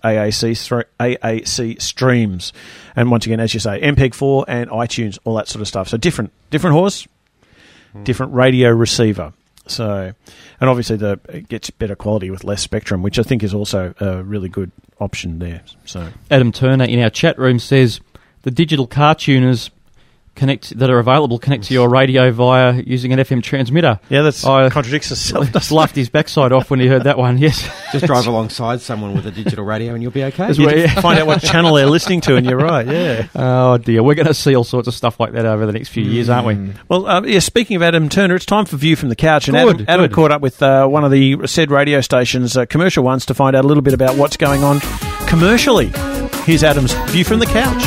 AAC streams. And once again, as you say, MPEG-4 and iTunes, all that sort of stuff. So different horse, different radio receiver. So, and obviously it gets better quality with less spectrum, which I think is also a really good option there. So Adam Turner in our chat room says the digital car tuners that are available connect to your radio via using an FM transmitter. Yeah, that contradicts itself. Just laughed his backside off when he heard that one, yes. Just drive alongside someone with a digital radio and you'll be okay. Find out what channel they're listening to and you're right, yeah. Oh dear, we're going to see all sorts of stuff like that over the next few years, aren't we? Well, speaking of Adam Turner, it's time for View from the Couch. And Adam caught up with one of the said radio stations, commercial ones, to find out a little bit about what's going on commercially. Here's Adam's View from the Couch.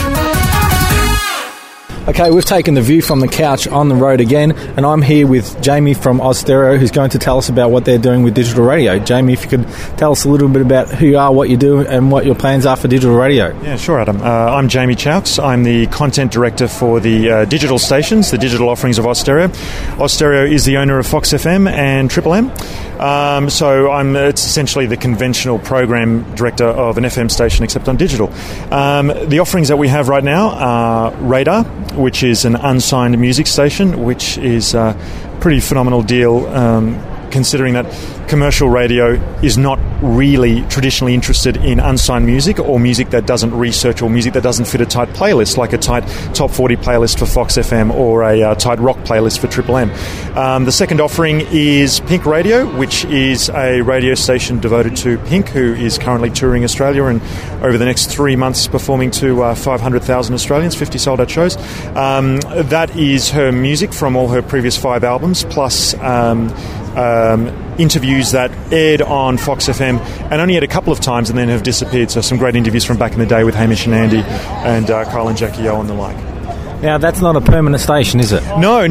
Okay, we've taken the View from the Couch on the road again, and I'm here with Jamie from Austereo, who's going to tell us about what they're doing with digital radio. Jamie, if you could tell us a little bit about who you are, what you do, and what your plans are for digital radio. Yeah, sure, Adam. I'm Jamie Chowks. I'm the content director for the digital stations, the digital offerings of Austereo. Austereo is the owner of Fox FM and Triple M. So it's essentially the conventional program director of an FM station, except on digital. The offerings that we have right now are Radar, which is an unsigned music station, which is a pretty phenomenal deal, considering that commercial radio is not really traditionally interested in unsigned music or music that doesn't research or music that doesn't fit a tight playlist, like a tight top 40 playlist for Fox FM or a tight rock playlist for Triple M. The second offering is Pink Radio, which is a radio station devoted to Pink, who is currently touring Australia and over the next 3 months performing to 500,000 Australians, 50 sold-out shows. That is her music from all her previous 5 albums, plus interviews that aired on Fox FM and only aired a couple of times and then have disappeared. So some great interviews from back in the day with Hamish and Andy and Kyle and Jackie O and the like. Now, that's not a permanent station, is it? No.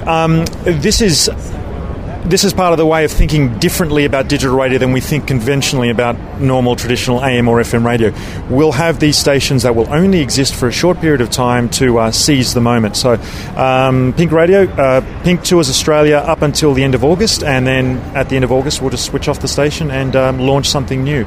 This is part of the way of thinking differently about digital radio than we think conventionally about normal, traditional AM or FM radio. We'll have these stations that will only exist for a short period of time to seize the moment. So Pink Radio, Pink tours Australia up until the end of August, and then at the end of August we'll just switch off the station and launch something new.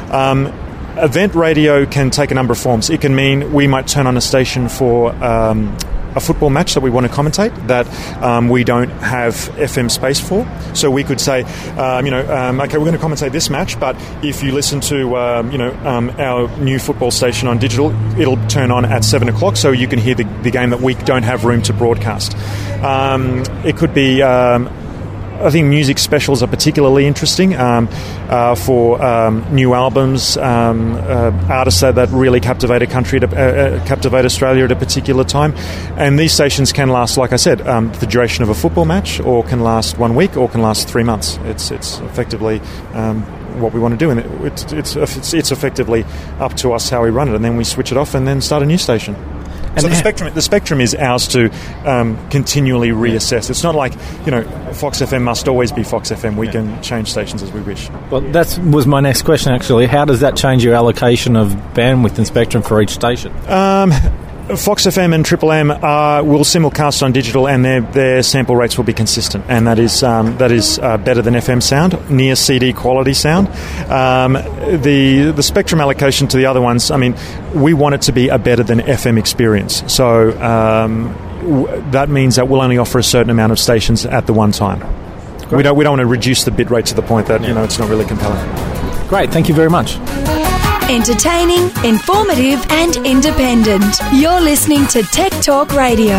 Event radio can take a number of forms. It can mean we might turn on a station for a football match that we want to commentate that we don't have FM space for. So we could say, okay, we're going to commentate this match, but if you listen to, our new football station on digital, it'll turn on at 7 o'clock so you can hear the game that we don't have room to broadcast. It could be... I think music specials are particularly interesting for new albums, artists that really captivate a country, captivate Australia at a particular time. And these stations can last, like I said, the duration of a football match, or can last 1 week, or can last 3 months. It's effectively what we want to do, and it's effectively up to us how we run it, and then we switch it off and then start a new station. So the spectrum is ours to continually reassess. It's not like, Fox FM must always be Fox FM. We can change stations as we wish. Well, that was my next question, actually. How does that change your allocation of bandwidth and spectrum for each station? Fox FM and Triple M will simulcast on digital, and their sample rates will be consistent, and that is better than FM sound, near CD quality sound. The spectrum allocation to the other ones, we want it to be a better than FM experience. So that means that we'll only offer a certain amount of stations at the one time. Great. We don't want to reduce the bit rate to the point that it's not really compelling. Great, thank you very much. Entertaining, informative and independent. You're listening to Tech Talk Radio.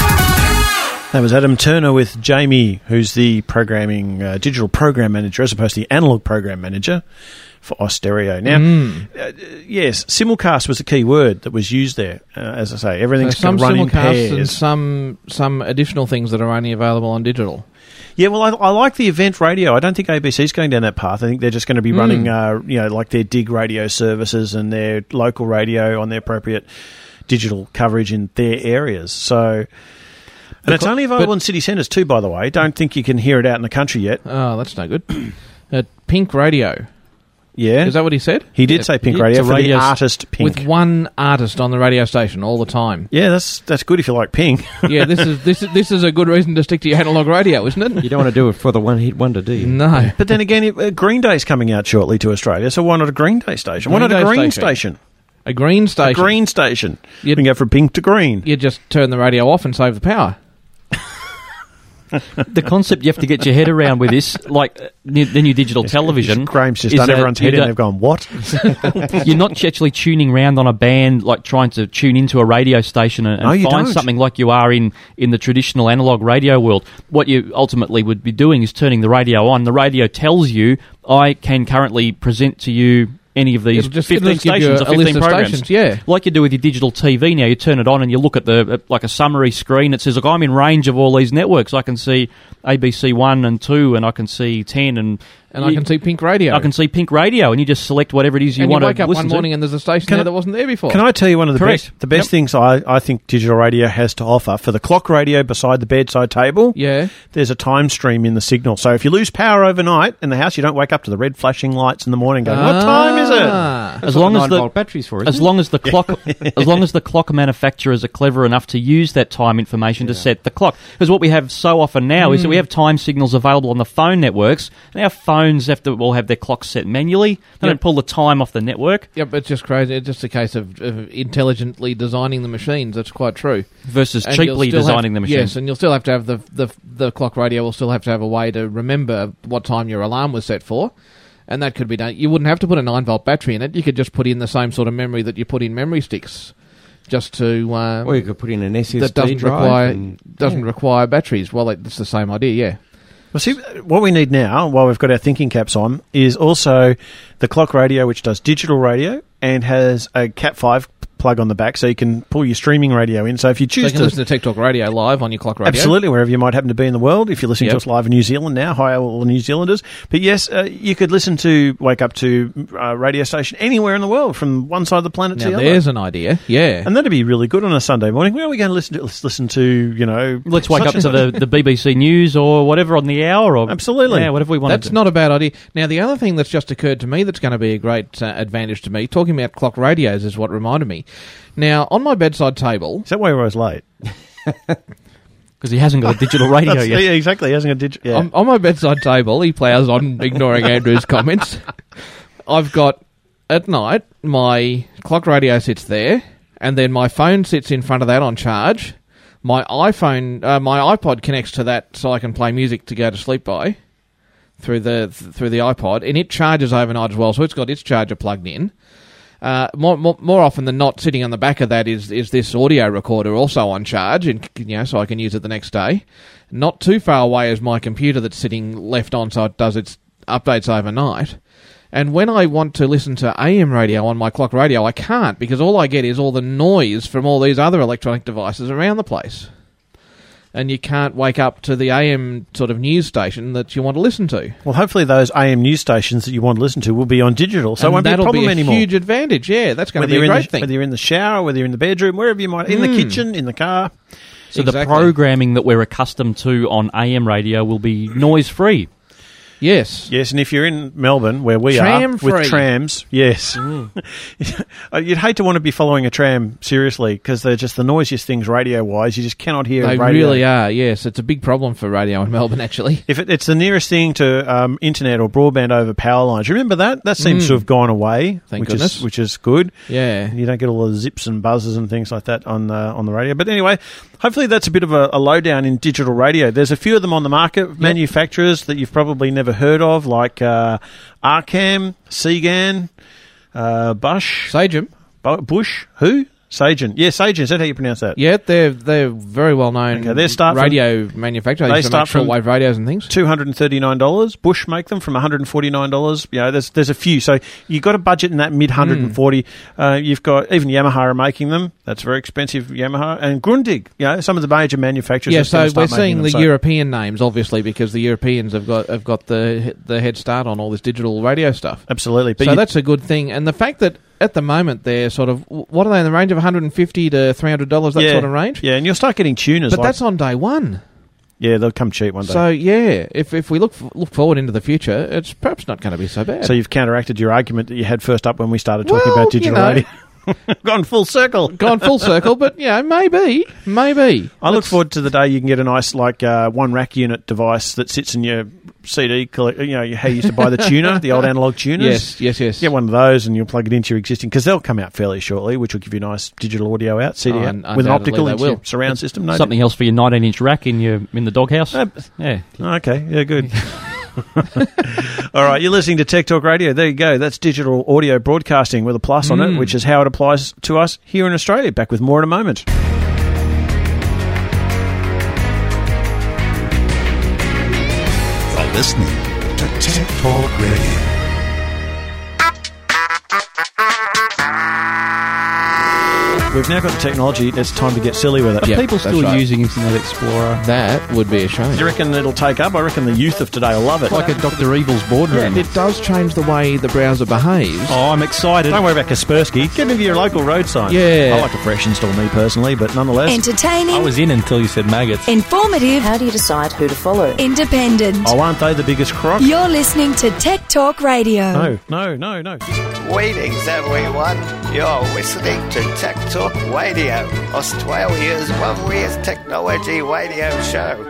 That was Adam Turner with Jamie, who's the programming digital program manager as opposed to the analog program manager for Austereo. Now, yes, simulcast was the key word that was used there. As I say, everything's going to run in pairs. And some additional things that are only available on digital. Yeah, well, I like the event radio. I don't think ABC's going down that path. I think they're just going to be running, like their dig radio services and their local radio on their appropriate digital coverage in their areas. So, and it's only available in city centres too, by the way. Don't think you can hear it out in the country yet. Oh, that's no good. Pink Radio. Yeah. Is that what he said? He did say Pink Radio for the artist Pink. With one artist on the radio station all the time. Yeah, that's good if you like Pink. Yeah, this is a good reason to stick to your analog radio, isn't it? You don't want to do it for the one-hit wonder, do you? No. But then again, Green Day's coming out shortly to Australia, so why not a Green Day station? Why not a green station? A green station? A green station. You can go from pink to green. You just turn the radio off and save the power. The concept you have to get your head around with this, like the new digital television. Graham's just done everyone's head in and they've gone, what? You're not actually tuning around on a band, like trying to tune into a radio station and find something like you are in the traditional analog radio world. What you ultimately would be doing is turning the radio on. The radio tells you, I can currently present to you any of these 15 stations or 15 programs. Yeah. Like you do with your digital TV now, you turn it on and you look at like a summary screen. It says, look, I'm in range of all these networks. I can see ABC 1 and 2 and I can see 10 and And I can see Pink Radio. I can see Pink Radio, and you just select whatever it is you want to listen to. And you wake up one morning and there's a station there that wasn't there before. Can I tell you one of Correct. the best things I think digital radio has to offer? For the clock radio beside the bedside table, there's a time stream in the signal. So if you lose power overnight in the house, you don't wake up to the red flashing lights in the morning going, what time is it? As long as the batteries for it. As long as the clock manufacturers are clever enough to use that time information to set the clock. Because what we have so often now is that we have time signals available on the phone networks, and our phones have to all have their clocks set manually. They don't pull the time off the network. Yep, it's just crazy. It's just a case of intelligently designing the machines. That's quite true. Versus cheaply designing the machines. Yes, and you'll still have to have the clock radio will still have to have a way to remember what time your alarm was set for. And that could be done. You wouldn't have to put a 9-volt battery in it. You could just put in the same sort of memory that you put in memory sticks. Just to... or you could put in an SSD that doesn't require batteries. Well, it's the same idea, yeah. Well, see, what we need now, while we've got our thinking caps on, is also the clock radio, which does digital radio and has a Cat5 plug on the back, so you can pull your streaming radio in. So if you choose you can listen to Tech Talk Radio live on your clock radio. Absolutely, wherever you might happen to be in the world. If you're listening to us live in New Zealand now, hi all the New Zealanders. But yes, you could wake up to a radio station anywhere in the world, from one side of the planet to the other. There's an idea, yeah. And that'd be really good on a Sunday morning. Where are we going to listen to? Let's listen to, you know... Let's wake up to the BBC News or whatever on the hour. Or Absolutely. Yeah, whatever we want to do. That's not a bad idea. Now, the other thing that's just occurred to me that's going to be a great advantage to me, talking about clock radios is what reminded me. Now, on my bedside table... Is that why you're always late? Because he hasn't got a digital radio yet. Yeah, exactly. He hasn't got a digital... Yeah. On my bedside table, he plows on, ignoring Andrew's comments. I've got, at night, my clock radio sits there, and then my phone sits in front of that on charge. My iPod connects to that so I can play music to go to sleep by through the iPod, and it charges overnight as well, so it's got its charger plugged in. More often than not, sitting on the back of that is this audio recorder also on charge, and so I can use it the next day. Not too far away is my computer that's sitting left on, so it does its updates overnight. And when I want to listen to AM radio on my clock radio, I can't, because all I get is all the noise from all these other electronic devices around the place. And you can't wake up to the AM sort of news station that you want to listen to. Well, hopefully those AM news stations that you want to listen to will be on digital, so it won't be a problem anymore. That'll be a huge advantage, yeah. That's going to be a great thing. Whether you're in the shower, whether you're in the bedroom, wherever you might... In the kitchen, in the car. So the programming that we're accustomed to on AM radio will be noise-free. Yes. Yes, and if you're in Melbourne, where we are, with trams, yes. You'd hate to want to be following a tram, seriously, because they're just the noisiest things radio-wise. You just cannot hear radio. They really are, yes. It's a big problem for radio in Melbourne, actually. If it's the nearest thing to internet or broadband over power lines. Remember that? That seems to have gone away, Thank goodness. which is good. Yeah. You don't get all the zips and buzzes and things like that on the radio. But anyway, hopefully that's a bit of a lowdown in digital radio. There's a few of them on the market, manufacturers that you've probably never heard of, like Arcam, Segan, Bush. Sagem. Bush? Who? Sagen. Yeah, Sagen. Is that how you pronounce that? Yeah, they're very well known radio manufacturer. They start from shortwave radios and things. $239. Bush make them from $149. You know, there's a few. So you've got a budget in that mid $140. You've got even Yamaha are making them. That's very expensive, Yamaha, and Grundig. You know, some of the major manufacturers. Yeah, so we're seeing the European names, obviously, because the Europeans have got the head start on all this digital radio stuff. Absolutely. But so that's a good thing, and the fact that at the moment they're sort of, what are they in the range of $150 to $300, that sort of range? Yeah, and you'll start getting tuners. But that's on day one. Yeah, they'll come cheap one day. So yeah, if we look forward into the future, it's perhaps not going to be so bad. So you've counteracted your argument that you had first up when we started talking about digital radio. Gone full circle, but yeah, maybe. I look forward to the day you can get a nice one rack unit device that sits in your CD collector. You know how you used to buy the tuner, the old analog tuners. Yes. Get one of those and you'll plug it into your existing, because they'll come out fairly shortly, which will give you nice digital audio out, CD out, with an optical into your surround system. No, something else for your 19-inch rack in the doghouse. Yeah. Okay. Yeah. Good. All right, you're listening to Tech Talk Radio. There you go. That's digital audio broadcasting with a plus on it, which is how it applies to us here in Australia. Back with more in a moment. You're listening to Tech Talk Radio. We've now got the technology. It's time to get silly with it. Are people still using Internet Explorer? That would be a shame. Do you reckon it'll take up? I reckon the youth of today will love it. Like a Dr. Evil's boardroom. Yeah, it does change the way the browser behaves. Oh, I'm excited. Don't worry about Kaspersky. Get into your local road sign. Yeah. I like a fresh install, me personally, but nonetheless. Entertaining. I was in until you said maggots. Informative. How do you decide who to follow? Independent. Oh, aren't they the biggest crock? You're listening to Tech Talk Radio. No. Greetings, everyone. You're listening to Tech Talk Radio, Australia's loveliest technology radio show.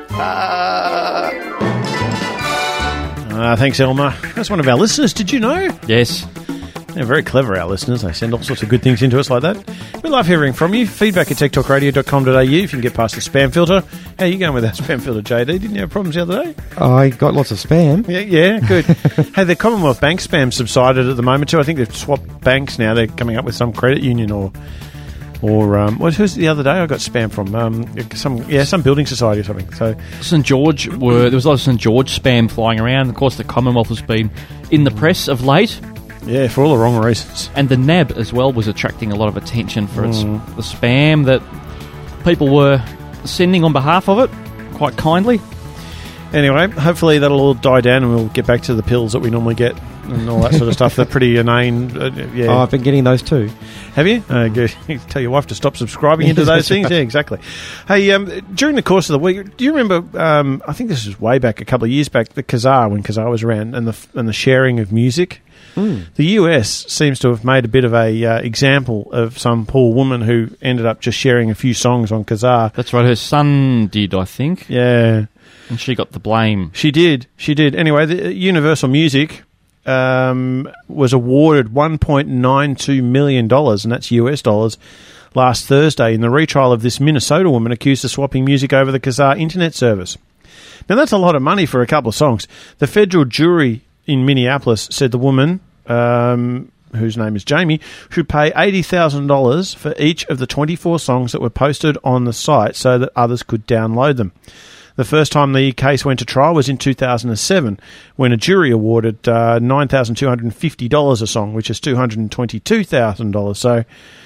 Thanks, Elmer. That's one of our listeners. Did you know? Yes. They're very clever, our listeners. They send all sorts of good things into us like that. We love hearing from you. Feedback at techtalkradio.com.au if you can get past the spam filter. How are you going with that spam filter, JD? Didn't you have problems the other day? I got lots of spam. Yeah, good. Hey, the Commonwealth Bank spam subsided at the moment too. I think they've swapped banks now. They're coming up with some credit union or who's the other day I got spam from? Some building society or something. So St George there was a lot of St George spam flying around. Of course, the Commonwealth has been in the press of late. Yeah, for all the wrong reasons. And the NAB as well was attracting a lot of attention for its the spam that people were sending on behalf of it, quite kindly. Anyway, hopefully that'll all die down and we'll get back to the pills that we normally get and all that sort of stuff. They're pretty inane. Yeah. Oh, I've been getting those too. Have you? Good. You tell your wife to stop subscribing into those things. Right. Yeah, exactly. Hey, during the course of the week, do you remember? I think this was way back, a couple of years back, the Kazaa, when Kazaa was around, and the sharing of music. The US seems to have made a bit of a example of some poor woman who ended up just sharing a few songs on Kazaa. That's right. Her son did, I think. Yeah. And she got the blame. She did. Anyway, the Universal Music was awarded $1.92 million, and that's US dollars, last Thursday in the retrial of this Minnesota woman accused of swapping music over the Kazaa internet service. Now, that's a lot of money for a couple of songs. The federal jury in Minneapolis said the woman, whose name is Jamie, should pay $80,000 for each of the 24 songs that were posted on the site so that others could download them. The first time the case went to trial was in 2007, when a jury awarded $9,250 a song, which is $222,000. So,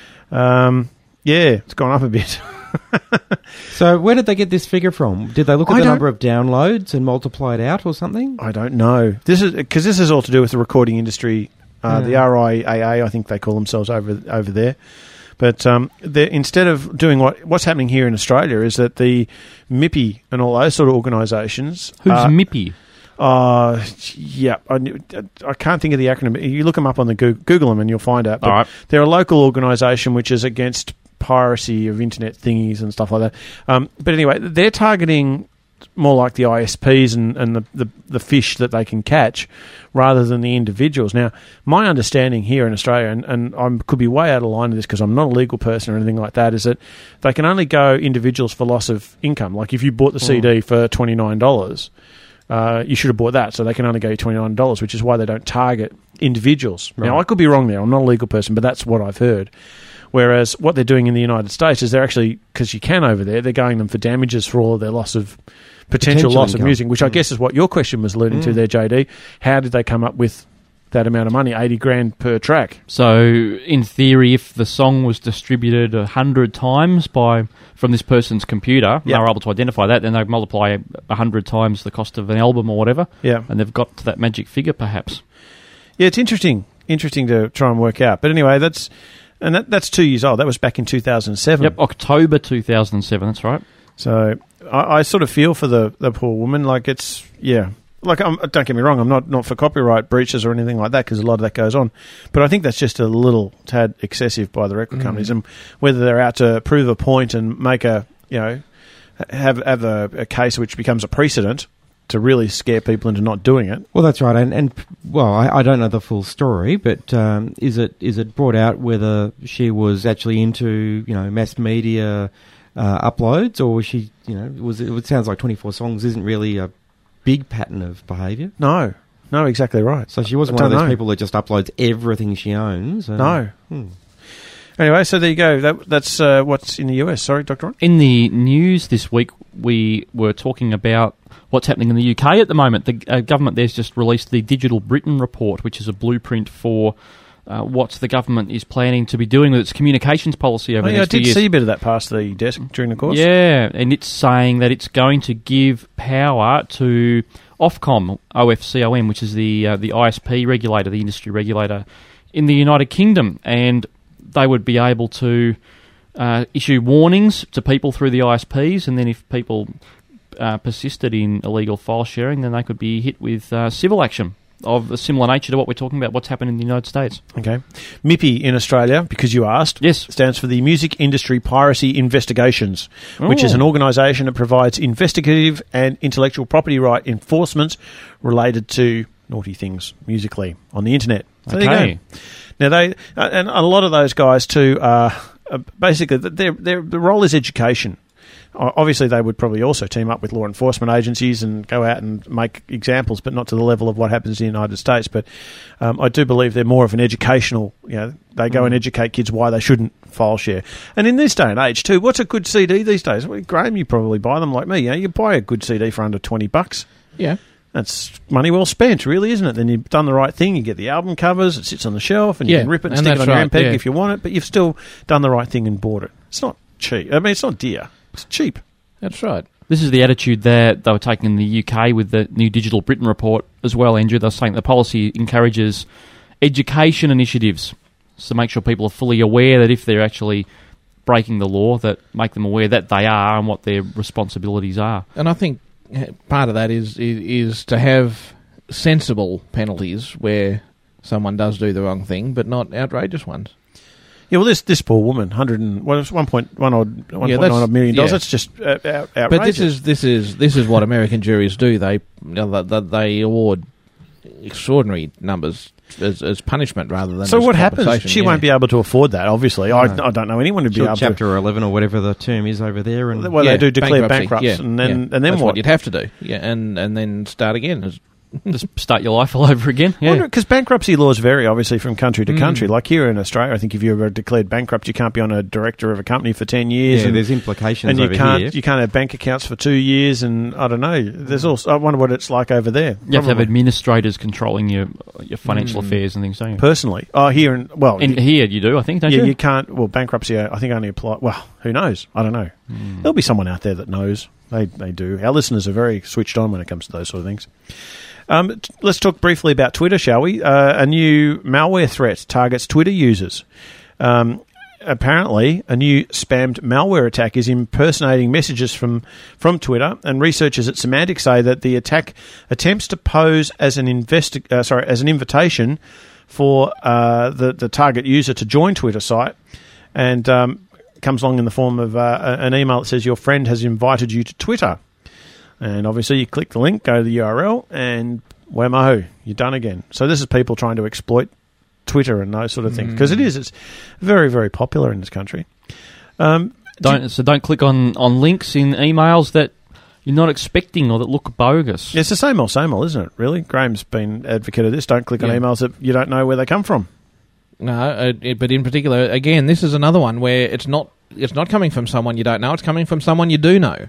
it's gone up a bit. So where did they get this figure from? Did they look at the number of downloads and multiply it out or something? I don't know. This is all to do with the recording industry, the RIAA, I think they call themselves over there. But instead of doing what's happening here in Australia is that the MIPI and all those sort of organisations... Who's MIPI? Yeah, I can't think of the acronym. You look them up on the Google them and you'll find out. But all right. They're a local organisation which is against piracy of internet thingies and stuff like that. But anyway, they're targeting more like the ISPs and the fish that they can catch rather than the individuals. Now, my understanding here in Australia, and I could be way out of line with this because I'm not a legal person or anything like that, is that they can only go individuals for loss of income. Like if you bought the CD for $29, you should have bought that, so they can only go $29, which is why they don't target individuals. Right. Now, I could be wrong there. I'm not a legal person, but that's what I've heard. Whereas what they're doing in the United States is they're actually, because you can over there, they're going them for damages for all of their potential loss of music, which I guess is what your question was alluding to there, JD. How did they come up with that amount of money, $80,000 per track? So, in theory, if the song was distributed 100 times from this person's computer, they were able to identify that, then they'd multiply 100 times the cost of an album or whatever, and they've got to that magic figure, perhaps. Yeah, it's interesting to try and work out. But anyway, that's 2 years old. That was back in 2007. Yep, October 2007, that's right. So I sort of feel for the poor woman. Like it's, like don't get me wrong, I'm not for copyright breaches or anything like that because a lot of that goes on. But I think that's just a little tad excessive by the record companies, and whether they're out to prove a point and make have a case which becomes a precedent to really scare people into not doing it. Well, that's right, and I don't know the full story, but is it brought out whether she was actually into mass media uploads, or was she it sounds like 24 songs isn't really a big pattern of behaviour. No, exactly right. So she wasn't one of those people that just uploads everything she owns. No. Anyway, so there you go. That's what's in the US. Sorry, Dr. Ron? In the news this week, we were talking about what's happening in the UK at the moment. The government there's just released the Digital Britain report, which is a blueprint for what the government is planning to be doing with its communications policy over the next 2 years. I did see a bit of that pass the desk during the course. Yeah, and it's saying that it's going to give power to Ofcom, OFCOM, which is the ISP regulator, the industry regulator in the United Kingdom, and they would be able to issue warnings to people through the ISPs, and then if people persisted in illegal file sharing, then they could be hit with civil action of a similar nature to what we're talking about, what's happened in the United States. Okay. MIPI in Australia, because you asked, yes, stands for the Music Industry Piracy Investigations, which is an organisation that provides investigative and intellectual property right enforcement related to naughty things musically on the internet. So okay. There you go. Now, they and a lot of those guys too are basically their role is education. Obviously, they would probably also team up with law enforcement agencies and go out and make examples, but not to the level of what happens in the United States. But I do believe they're more of an educational, they go and educate kids why they shouldn't file share. And in this day and age, too, what's a good CD these days? Well, Graham, you probably buy them like me. You buy a good CD for under $20. Yeah. That's money well spent, really, isn't it? Then you've done the right thing. You get the album covers, it sits on the shelf, and you can rip it and stick it on your MPEG if you want it, but you've still done the right thing and bought it. It's not cheap. I mean, it's not dear. It's cheap. That's right. This is the attitude that they were taking in the UK with the new Digital Britain report as well, Andrew. They're saying the policy encourages education initiatives to make sure people are fully aware that if they're actually breaking the law, that make them aware that they are and what their responsibilities are. And I think part of that is to have sensible penalties where someone does do the wrong thing, but not outrageous ones. Yeah, well, this poor woman, $1.9 odd million. That's just outrageous. But this is what American juries do. They award extraordinary numbers as punishment rather than. So as what happens? She won't be able to afford that. Obviously, no. I don't know anyone who'd be able to. Chapter 11 or whatever the term is over there, and they do declare bankrupts, and then that's what? You'd have to do, and then start again. Just start your life all over again. Yeah, because bankruptcy laws vary obviously from country to country. Like here in Australia, I think if you're ever declared bankrupt, you can't be on a director of a company for 10 years. Yeah, and there's implications. And you here. You can't have bank accounts for 2 years, and I don't know. There's also I wonder what it's like over there. You have to have administrators controlling your financial affairs and things, don't you? Personally, here here you do, I think, don't you? Yeah, you can't. Well, bankruptcy, I think only apply. Well, who knows? I don't know. There'll be someone out there that knows. They do. Our listeners are very switched on when it comes to those sort of things. Let's talk briefly about Twitter, shall we? A new malware threat targets Twitter users. Apparently, a new spammed malware attack is impersonating messages from Twitter, and researchers at Symantec say that the attack attempts to pose as an invitation for the target user to join Twitter site, and comes along in the form of an email that says your friend has invited you to Twitter. And obviously you click the link, go to the URL, and whammo, you're done again. So this is people trying to exploit Twitter and those sort of things. Because it's very, very popular in this country. Don't click on links in emails that you're not expecting or that look bogus. It's the same old, isn't it, really? Graham's been advocate of this. Don't click on emails that you don't know where they come from. No, but in particular, again, this is another one where it's not coming from someone you don't know, it's coming from someone you do know.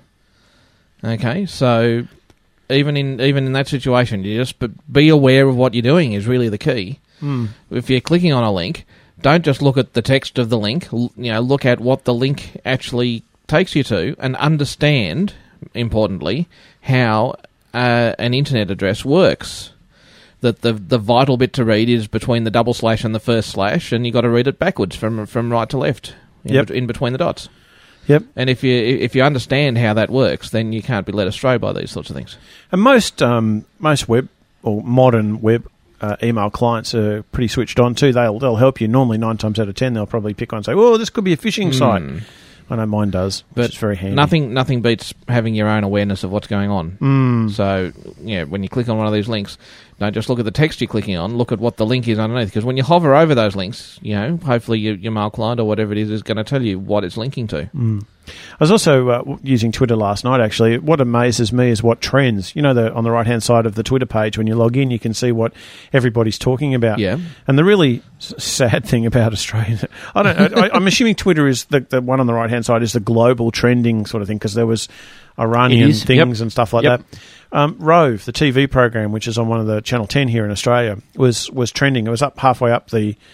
Okay, so even in that situation, you just be aware of what you're doing is really the key. If you're clicking on a link, don't just look at the text of the link. Look at what the link actually takes you to, and understand, importantly, how an internet address works. That the vital bit to read is between the double slash and the first slash, and you got to read it backwards from right to left, in between the dots. Yep. And if you understand how that works, then you can't be led astray by these sorts of things. And most web or modern web email clients are pretty switched on too. They'll help you. Normally 9 times out of 10 they'll probably pick on and say, "Oh, this could be a phishing site." I know mine does, but it's very handy. Nothing beats having your own awareness of what's going on. So when you click on one of these links, don't just look at the text you're clicking on. Look at what the link is underneath, because when you hover over those links, hopefully your mail client or whatever it is going to tell you what it's linking to. I was also using Twitter last night, actually. What amazes me is what trends. On the right-hand side of the Twitter page, when you log in, you can see what everybody's talking about. Yeah. And the really sad thing about Australia, I'm assuming Twitter is the one on the right-hand side is the global trending sort of thing, because there was Iranian things and stuff like that. Rove, the TV program, which is on one of the Channel 10 here in Australia, was trending. It was up halfway up the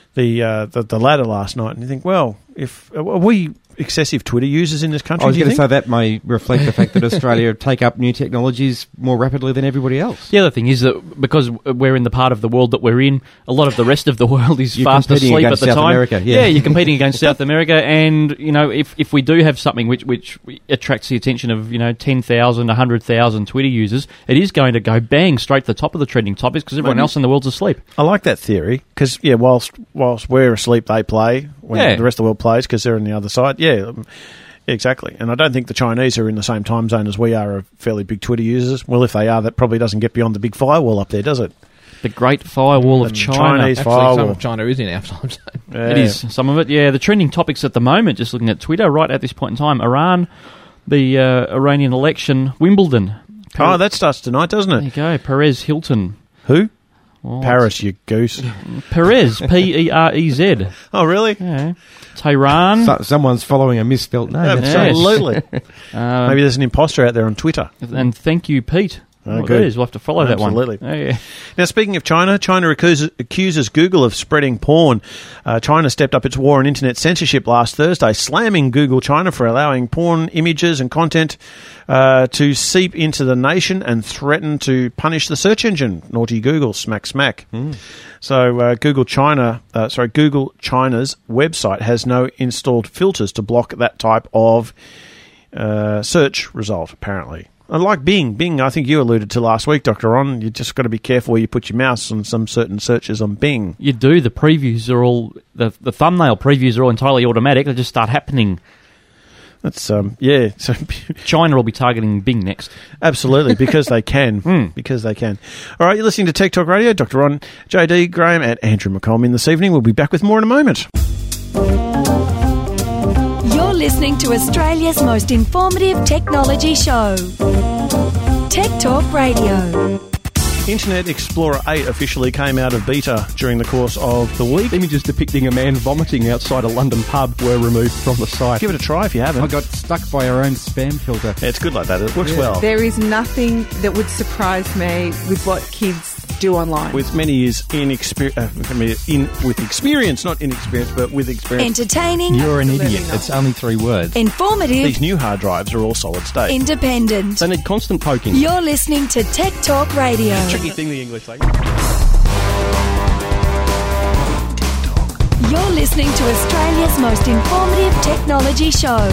the ladder last night, and you think, well, are we excessive Twitter users in this country? I was going to say that may reflect the fact that Australia take up new technologies more rapidly than everybody else. The other thing is that because we're in the part of the world that we're in, a lot of the rest of the world is fast asleep at the South time. America, yeah, you're competing against South America, and if we do have something which attracts the attention of 10,000, 100,000 Twitter users, it is going to go bang straight to the top of the trending topics because everyone else in the world's asleep. I like that theory because whilst we're asleep, they play when the rest of the world plays because they're on the other side. Yeah, exactly. And I don't think the Chinese are in the same time zone as we are fairly big Twitter users. Well, if they are, that probably doesn't get beyond the big firewall up there, does it? The Great Firewall of China. Chinese Actually, firewall. some of China is in our time zone. Yeah. It is, some of it. Yeah, the trending topics at the moment, just looking at Twitter right at this point in time, Iran, the Iranian election, Wimbledon. That starts tonight, doesn't it? There you go, Perez Hilton. Who? Oh, Paris, you goose. Perez, P-E-R-E-Z. Oh, really? Yeah. Tehran. Someone's following a misspelt name. Absolutely. Maybe there's an imposter out there on Twitter. And thank you, Pete. Oh, It good. is. We'll have to follow that one. Absolutely. Oh, yeah. Now, speaking of China, China accuses Google of spreading porn. China stepped up its war on internet censorship last Thursday, slamming Google China for allowing porn images and content to seep into the nation and threaten to punish the search engine. Naughty Google, smack, smack. So Google China's website has no installed filters to block that type of search result, apparently. Like Bing, I think you alluded to last week, Dr. Ron, you just got to be careful where you put your mouse on some certain searches on Bing. You do. The previews are all, the thumbnail previews are all entirely automatic. They just start happening. That's, yeah. So China will be targeting Bing next. Absolutely, because they can. Because they can. All right, you're listening to Tech Talk Radio. Dr. Ron, JD, Graham, and Andrew McCollum this evening. We'll be back with more in a moment. You're listening to Australia's most informative technology show. Tech Talk Radio. Internet Explorer 8 officially came out of beta during the course of the week. Images depicting a man vomiting outside a London pub were removed from the site. Give it a try if you haven't. I got stuck by our own spam filter. Yeah, it's good like that. It works well. There is nothing that would surprise me with what kids do online. With many years with experience, not inexperience, but with experience. Entertaining. You're an idiot. It's only 3 words. Informative. These new hard drives are all solid state. Independent. They need constant poking. You're listening to Tech Talk Radio. Tricky thing, the English language. You're listening to Australia's most informative technology show.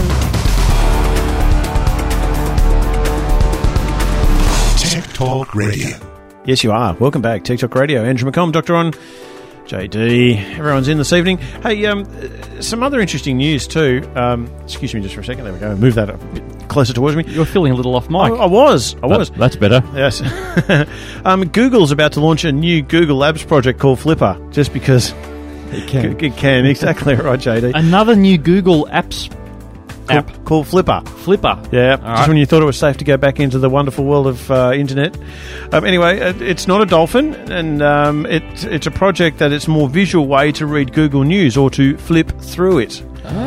Tech Talk Radio. Yes, you are. Welcome back. Tech Talk Radio. Andrew McCollum, Dr. Ron, JD. Everyone's in this evening. Hey, some other interesting news too. Excuse me just for a second. There we go. Move that a bit closer towards me. You're feeling a little off mic. I was. That's better. Yes. Google's about to launch a new Google Labs project called Flipper, just because it can. It can. Exactly right, JD. Another new Google Apps app called Flipper. Yeah, just when you thought it was safe to go back into the wonderful world of internet. Anyway, it's not a dolphin, and it's a project that it's a more visual way to read Google News or to flip through it.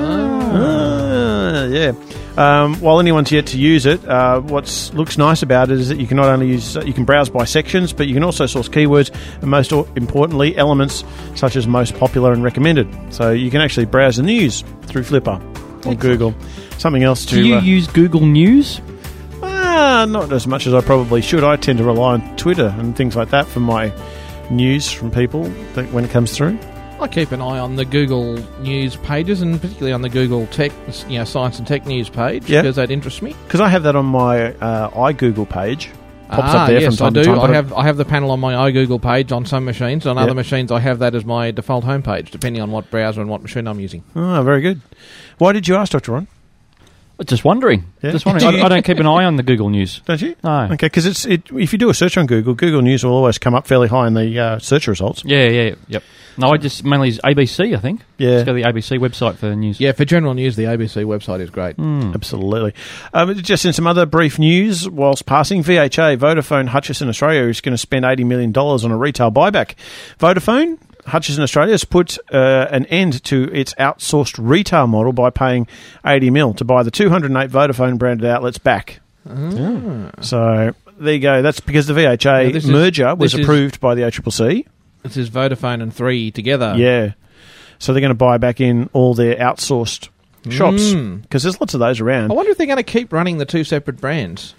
Yeah. While anyone's yet to use it, what looks nice about it is that you can not only you can browse by sections, but you can also source keywords and, most importantly, elements such as most popular and recommended. So you can actually browse the news through Flipper on Google. Something else to... Do you use Google News? Not as much as I probably should. I tend to rely on Twitter and things like that for my news from people when it comes through. I keep an eye on the Google News pages, and particularly on the Google Tech, Science and Tech News page, because that interests me. Because I have that on my iGoogle page. Pops up there from time to time. I have the panel on my iGoogle page on some machines. On other machines, I have that as my default homepage, depending on what browser and what machine I'm using. Oh, very good. Why did you ask, Dr. Ron? Just wondering. Yeah. Just wondering. I don't keep an eye on the Google News. Don't you? No. Okay, because if you do a search on Google, Google News will always come up fairly high in the search results. Yep. No, I just mainly use ABC, I think. Yeah. Just go to the ABC website for news. Yeah, for general news, the ABC website is great. Absolutely. Just in some other brief news, whilst passing, VHA, Vodafone Hutchison Australia is going to spend $80 million on a retail buyback. Vodafone Hutchison Australia has put an end to its outsourced retail model by paying $80 million to buy the 208 Vodafone-branded outlets back. So there you go. That's because the VHA merger was approved by the ACCC. This is Vodafone and Three together. Yeah. So they're going to buy back in all their outsourced shops, because there's lots of those around. I wonder if they're going to keep running the two separate brands.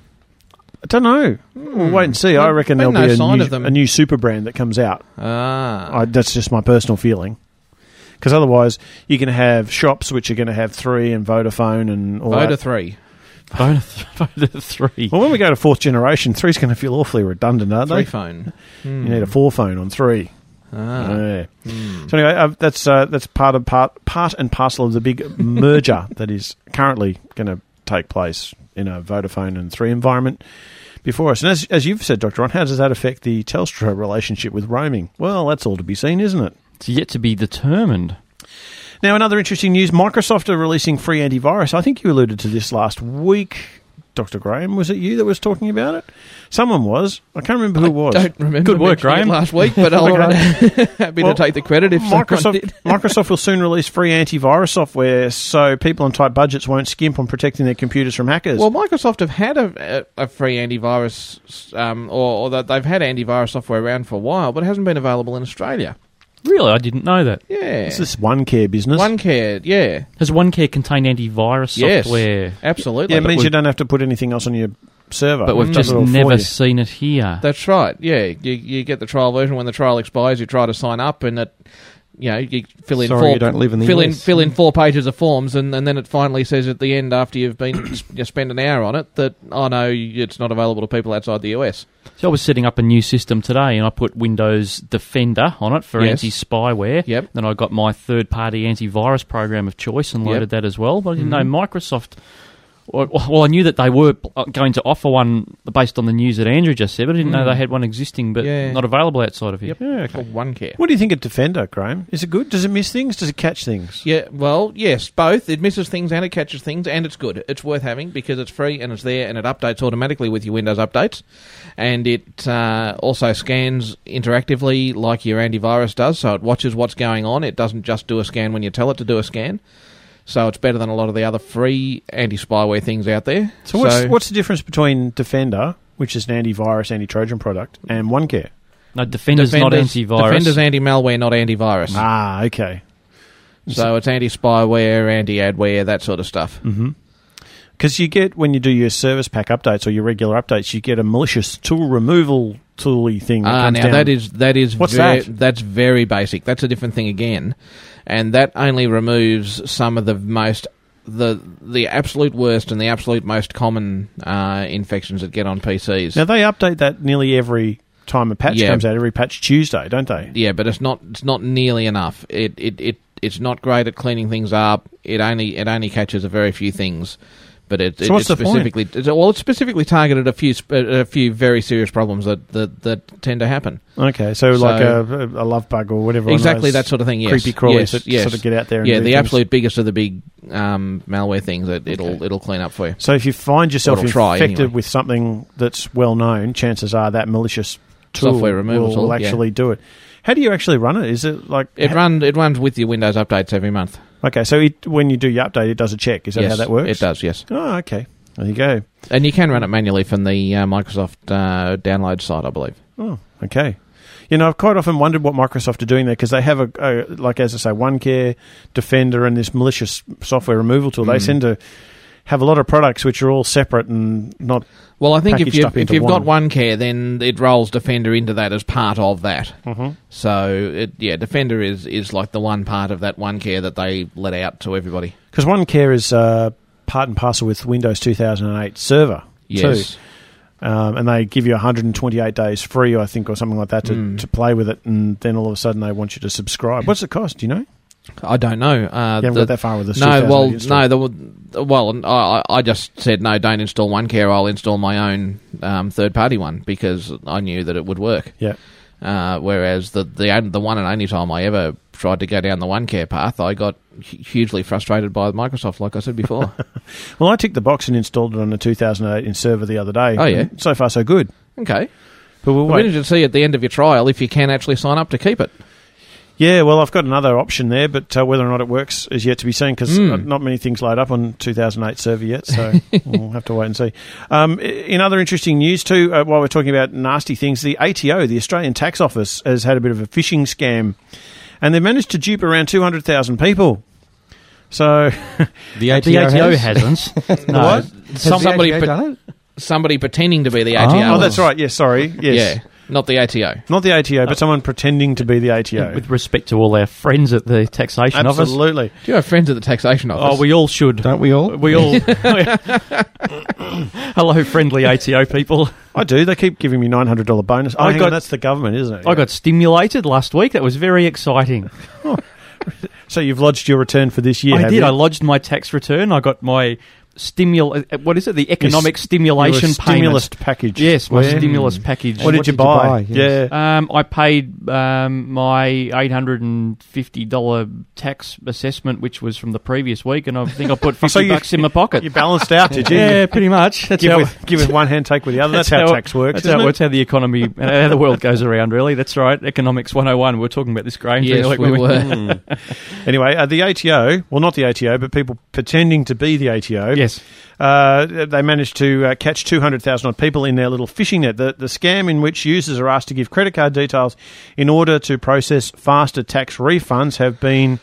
I don't know. We'll wait and see. I reckon there'll be a new super brand that comes out. That's just my personal feeling. Because otherwise, you can have shops which are going to have 3 and Vodafone and all that. Vodafone 3. Vodafone 3. Well, when we go to 4th generation, 3's going to feel awfully redundant, aren't they? 3 phone. You need a 4 phone on 3. Yeah. So anyway, that's part and parcel of the big merger that is currently going to take place in a Vodafone and 3 environment before us. And as you've said, Dr. Ron, how does that affect the Telstra relationship with roaming? Well, that's all to be seen, isn't it? It's yet to be determined. Now, another interesting news, Microsoft are releasing free antivirus. I think you alluded to this last week, Dr. Graham. Was it you that was talking about it? Someone was. I can't remember who it was. I don't remember. Good work, Graham. Last week, but I'll happy to take the credit if Microsoft did. Microsoft will soon release free antivirus software so people on tight budgets won't skimp on protecting their computers from hackers. Well, Microsoft have had a free antivirus, or that they've had antivirus software around for a while, but it hasn't been available in Australia. Really? I didn't know that. Yeah. It's this OneCare business. OneCare, yeah. Does OneCare contain antivirus software? Yes, absolutely. Yeah, it means you don't have to put anything else on your server. But we've just never seen it here. That's right, yeah. You get the trial version. When the trial expires, you try to sign up, and you fill in you don't live in the US. fill in 4 pages of forms, and then it finally says at the end, after you've spent an hour on it, that, oh no, it's not available to people outside the US. So I was setting up a new system today, and I put Windows Defender on it for anti-spyware. Yep. Then I got my third-party antivirus program of choice and loaded that as well. But I didn't know Microsoft... Well, I knew that they were going to offer one based on the news that Andrew just said, but I didn't know they had one existing, but not available outside of here. Yep. Yeah, called OneCare. What do you think of Defender, Graham? Is it good? Does it miss things? Does it catch things? Yeah, well, yes, both. It misses things and it catches things, and it's good. It's worth having because it's free and it's there, and it updates automatically with your Windows updates. And it also scans interactively like your antivirus does, so it watches what's going on. It doesn't just do a scan when you tell it to do a scan. So it's better than a lot of the other free anti-spyware things out there. So what's the difference between Defender, which is an antivirus, anti-Trojan product, and OneCare? No, Defender's not antivirus. Defender's anti-malware, not antivirus. Ah, okay. So it's anti-spyware, anti-adware, that sort of stuff. Mm-hmm. Because you get, when you do your service pack updates or your regular updates, you get a malicious tool removal tooly thing that comes down. that is What's that? That's very basic. That's a different thing again. And that only removes some of the most the absolute worst and the absolute most common infections that get on PCs. Now they update that nearly every time a patch comes out, every patch Tuesday, don't they? Yeah, but it's not nearly enough. It's not great at cleaning things up. It only catches a very few things. But it's specifically targeted a few very serious problems that tend to happen. Okay, so like a love bug or whatever. Exactly that sort of thing. Yes, creepy crawlies that sort of get out there. And the things. Absolute biggest of the big malware things that it'll clean up for you. So if you find yourself infected with something that's well known, chances are that malicious tool software removal will actually do it. How do you actually run it? Is it like it runs with your Windows updates every month? Okay, so when you do your update, it does a check. Is that how that works? It does, yes. Oh, okay. There you go. And you can run it manually from the Microsoft download site, I believe. Oh, okay. You know, I've quite often wondered what Microsoft are doing there because they have like as I say, OneCare, Defender, and this malicious software removal tool. They tend to have a lot of products which are all separate and not. Well, I think if you've one. got OneCare, then it rolls Defender into that as part of that. Mm-hmm. So, Defender is like the one part of that OneCare that they let out to everybody. Because OneCare is part and parcel with Windows 2008 Server, yes. too. And they give you 128 days free, I think, or something like that to play with it, and then all of a sudden they want you to subscribe. What's it cost, do you know? I don't know. You haven't got that far with this. I just said no. Don't install OneCare. I'll install my own third-party one because I knew that it would work. Yeah. Whereas the one and only time I ever tried to go down the OneCare path, I got hugely frustrated by Microsoft, like I said before. Well, I ticked the box and installed it on the 2008 Server the other day. Oh yeah. So far, so good. Okay. But we'll wait to see at the end of your trial if you can actually sign up to keep it. Yeah, well, I've got another option there, but whether or not it works is yet to be seen because not many things load up on 2008 Server yet, so we'll have to wait and see. In other interesting news too, while we're talking about nasty things, the ATO, the Australian Tax Office, has had a bit of a phishing scam And they managed to dupe around 200,000 people. So the ATO hasn't. No. What? Somebody pretending to be the ATO. Oh, that's right. Yes, sorry. Yes. Yeah, not the ATO. Not the ATO, but someone pretending to be the ATO. With respect to all our friends at the taxation office. Absolutely. Do you have friends at the taxation office? Oh, we all should. Don't we all? We all. Hello, friendly ATO people. I do. They keep giving me $900 bonus. Oh, hang on, that's the government, isn't it? I got stimulated last week. That was very exciting. So you've lodged your return for this year, I have did. you? I lodged my tax return. I got my what is it? The economic stimulation stimulus payment. package. Yes, my stimulus package. What did you buy? Yes. Yeah. I paid my $850 tax assessment, which was from the previous week, and I think I put $50 in my pocket. You balanced out, did you? Yeah, pretty much. That's give with one hand, take with the other. That's how tax works. That's how the economy, how the world goes around, really. That's right. Economics 101. We were talking about this grain thing. Yes, we were. Anyway, the ATO, well, not the ATO, but people pretending to be the ATO. Yes. They managed to catch 200,000 odd people in their little phishing net. The scam in which users are asked to give credit card details in order to process faster tax refunds have been,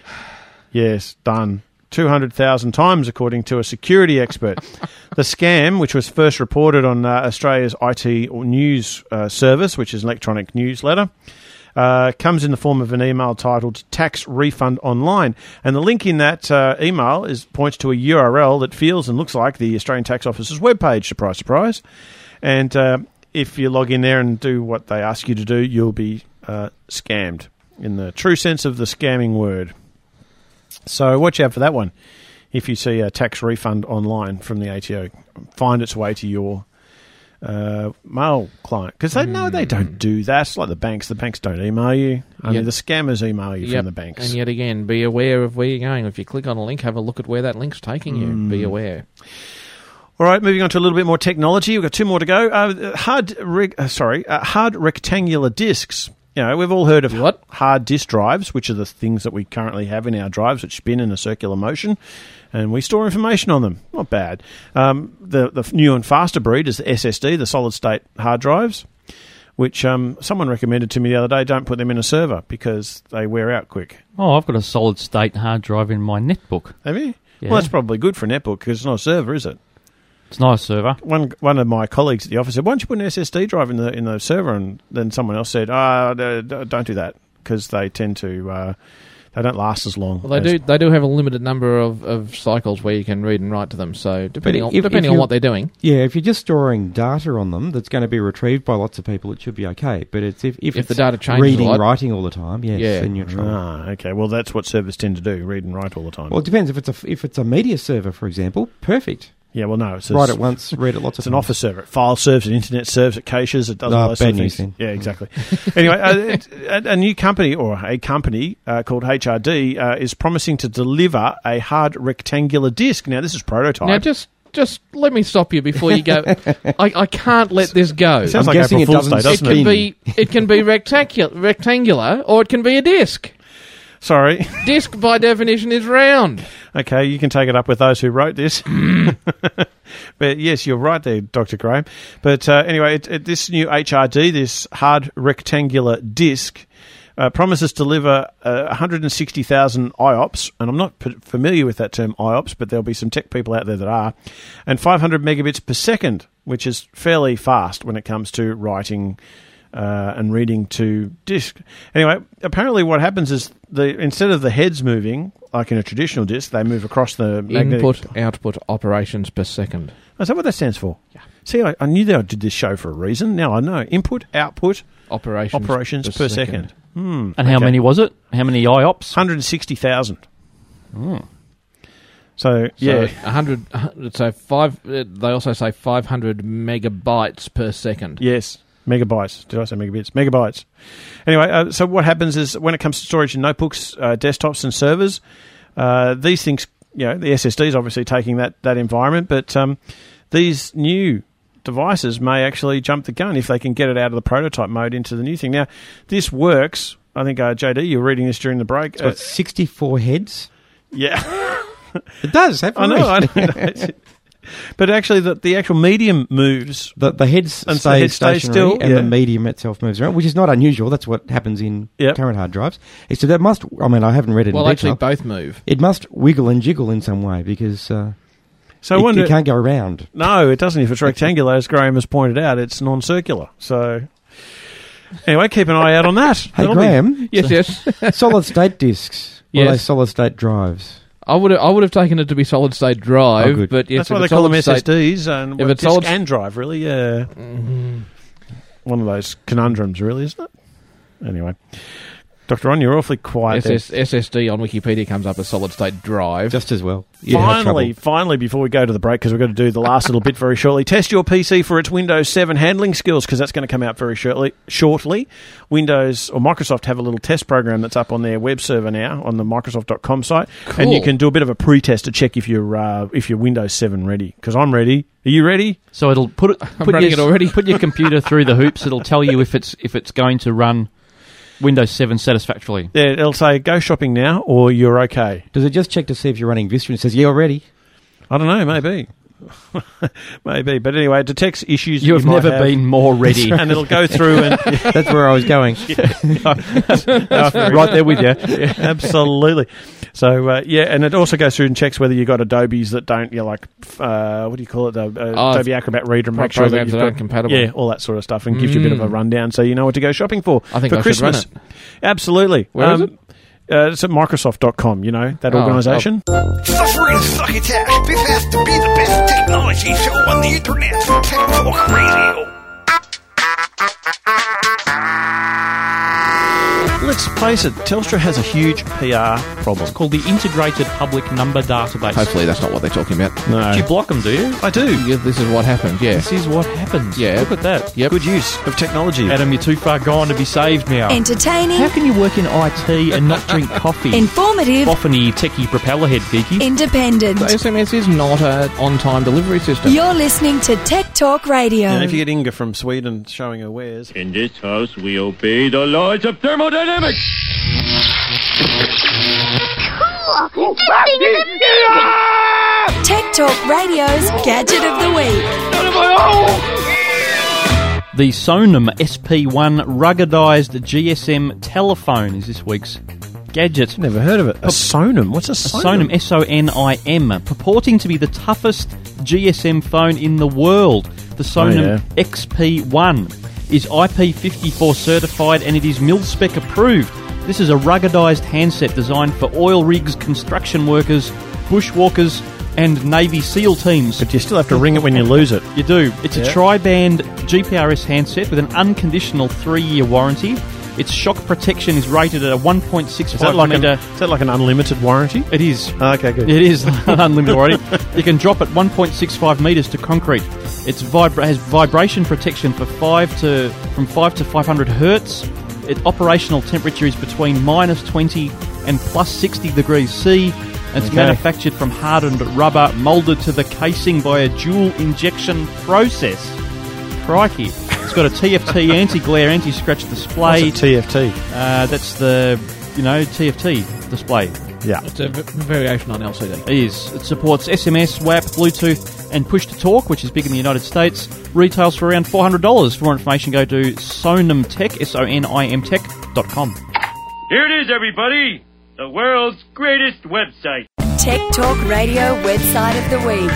done 200,000 times, according to a security expert. The scam, which was first reported on Australia's IT news service, which is an electronic newsletter, comes in the form of an email titled Tax Refund Online. And the link in that email points to a URL that feels and looks like the Australian Tax Office's webpage, surprise, surprise. And if you log in there and do what they ask you to do, you'll be scammed, in the true sense of the scamming word. So watch out for that one. If you see a tax refund online from the ATO, find its way to your mail client, because they know they don't do that. It's like the banks. The banks don't email you. Only the scammers email you from the banks. And yet again, be aware of where you're going. If you click on a link, have a look at where that link's taking you. Be aware. All right, moving on to a little bit more technology. We've got two more to go. Hard rectangular discs. You know, we've all heard of hard disk drives, which are the things that we currently have in our drives, which spin in a circular motion, and we store information on them. Not bad. The new and faster breed is the SSD, the solid-state hard drives, which someone recommended to me the other day. Don't put them in a server because they wear out quick. Oh, I've got a solid-state hard drive in my netbook. Have you? Yeah. Well, that's probably good for a netbook because it's not a server, is it? It's not a server. One of my colleagues at the office said, "Why don't you put an SSD drive in the server?" And then someone else said, "Don't do that because they tend to they don't last as long." Well, they do have a limited number of cycles where you can read and write to them. So depending on what they're doing, if you're just storing data on them that's going to be retrieved by lots of people, it should be okay. But it's if it's the data changes reading a lot, writing all the time, then you're in trouble. Okay. Well, that's what servers tend to do: read and write all the time. Well, it depends. If it's a media server, for example, perfect. Yeah, well, no. Write it once, read it lots of times. It's an office server. It file serves, it internet serves, it caches, it does all those sort of things. Yeah, exactly. Anyway, a new company, or a company called HRD, is promising to deliver a hard rectangular disk. Now, this is prototype. Now, just let me stop you before you go. I can't let this go. It sounds like April Fool's Day, doesn't it? It can be rectangular, or it can be a disk. Sorry. Disk, by definition, is round. Okay, you can take it up with those who wrote this. But yes, you're right there, Dr. Graham. But anyway, this new HRD, this hard rectangular disk, promises to deliver 160,000 IOPS, and I'm not familiar with that term IOPS, but there'll be some tech people out there that are, and 500 megabits per second, which is fairly fast when it comes to writing and reading to disk. Anyway, apparently what happens is instead of the heads moving, like in a traditional disk, they move across the Input-output operations per second. Is that what that stands for? Yeah. See, I knew that I did this show for a reason. Now I know. Input, output, operations per second. And how many was it? How many IOPS? 160,000. So 100. So they also say 500 megabytes per second. Yes. Megabytes. Did I say megabits? Megabytes. Anyway, so what happens is when it comes to storage in notebooks, desktops and servers, these things, the SSD is obviously taking that environment, but these new devices may actually jump the gun if they can get it out of the prototype mode into the new thing. Now, this works. I think, JD, you were reading this during the break. It's got 64 heads. Yeah. It does. I know. But actually, the actual medium moves. The head stays stationary and the medium itself moves around, which is not unusual. That's what happens in current hard drives. Except that must, I mean, I haven't read it in detail. Well, actually, both move. It must wiggle and jiggle in some way because it can't go around. No, it doesn't. If it's rectangular, as Graham has pointed out, it's non-circular. So, anyway, keep an eye out on that. Hey, Graham. Yes. Solid-state discs. Yes. Or are they solid-state drives? I would have taken it to be solid state drive, but yes, that's why they call them SSDs and if it's disk and drive, really. Yeah, one of those conundrums, really, isn't it? Anyway, Dr. Ron, you're awfully quiet. SSD on Wikipedia comes up as solid state drive, just as well. Finally, before we go to the break, because we're going to do the last little bit very shortly, test your PC for its Windows 7 handling skills, because that's going to come out very shortly. Windows or Microsoft have a little test program that's up on their web server now on the Microsoft.com site, and you can do a bit of a pre-test to check if you're Windows 7 ready. Because I'm ready. Are you ready? So it'll put your computer through the hoops. It'll tell you if it's going to run Windows 7 satisfactorily. Yeah, it'll say, go shopping now, or you're okay. Does it just check to see if you're running Vista and it says, yeah, already? I don't know, maybe. Maybe. But anyway, it detects issues you have never been more ready. And it'll go through and... That's where I was going. Right there with you. Yeah, absolutely. So, and it also goes through and checks whether you've got Adobes that don't, what do you call it? Adobe Acrobat Reader. Make sure that you've got compatible. Yeah, all that sort of stuff, and gives you a bit of a rundown so you know what to go shopping for. I think for I Christmas. should run it. Absolutely. Where is it? It's at Microsoft.com, that organisation. Suffering succotash. This has to be the best technology show on the internet. Tech Talk Radio. Let's face it, Telstra has a huge PR problem. It's called the Integrated Public Number Database. Hopefully that's not what they're talking about. No. Do you block them, do you? I do. Yeah, this is what happens, yeah. This is what happens. Yeah. Look at that. Yep. Good use of technology. Adam, you're too far gone to be saved now. Entertaining. How can you work in IT and not drink coffee? Informative. Boffiny, techie, propellerhead geeky. Independent. So SMS is not an on-time delivery system. You're listening to Tech Talk Radio. And if you get Inga from Sweden showing her wares... In this house, we obey the laws of thermodynamics. Tech Talk Radio's Gadget of the Week. The Sonim SP1 ruggedized GSM telephone is this week's gadget. Never heard of it. A Sonim? What's a Sonim? A Sonim, S-O-N-I-M, purporting to be the toughest GSM phone in the world. The Sonim XP1 is IP54 certified and it is mil-spec approved. This is a ruggedized handset designed for oil rigs, construction workers, bushwalkers, and Navy SEAL teams. But you still have to ring it when you lose it. You do. It's a tri-band GPRS handset with an unconditional 3-year warranty. Its shock protection is rated at a 1.65 metre... Is that like an unlimited warranty? It is. Oh, okay, good. It is an unlimited warranty. You can drop at 1.65 metres to concrete. It has vibration protection for from 5 to 500 hertz. Its operational temperature is between minus 20 and plus 60 degrees C. It's manufactured from hardened rubber, moulded to the casing by a dual injection process. Crikey. It's got a TFT anti-glare, anti-scratch display. What's a TFT? That's the, TFT display. Yeah. It's a variation on LCD. It is. It supports SMS, WAP, Bluetooth, and push-to-talk, which is big in the United States. Retails for around $400. For more information, go to sonimtech, sonimtech.com. Here it is, everybody. The world's greatest website. Tech Talk Radio website of the week.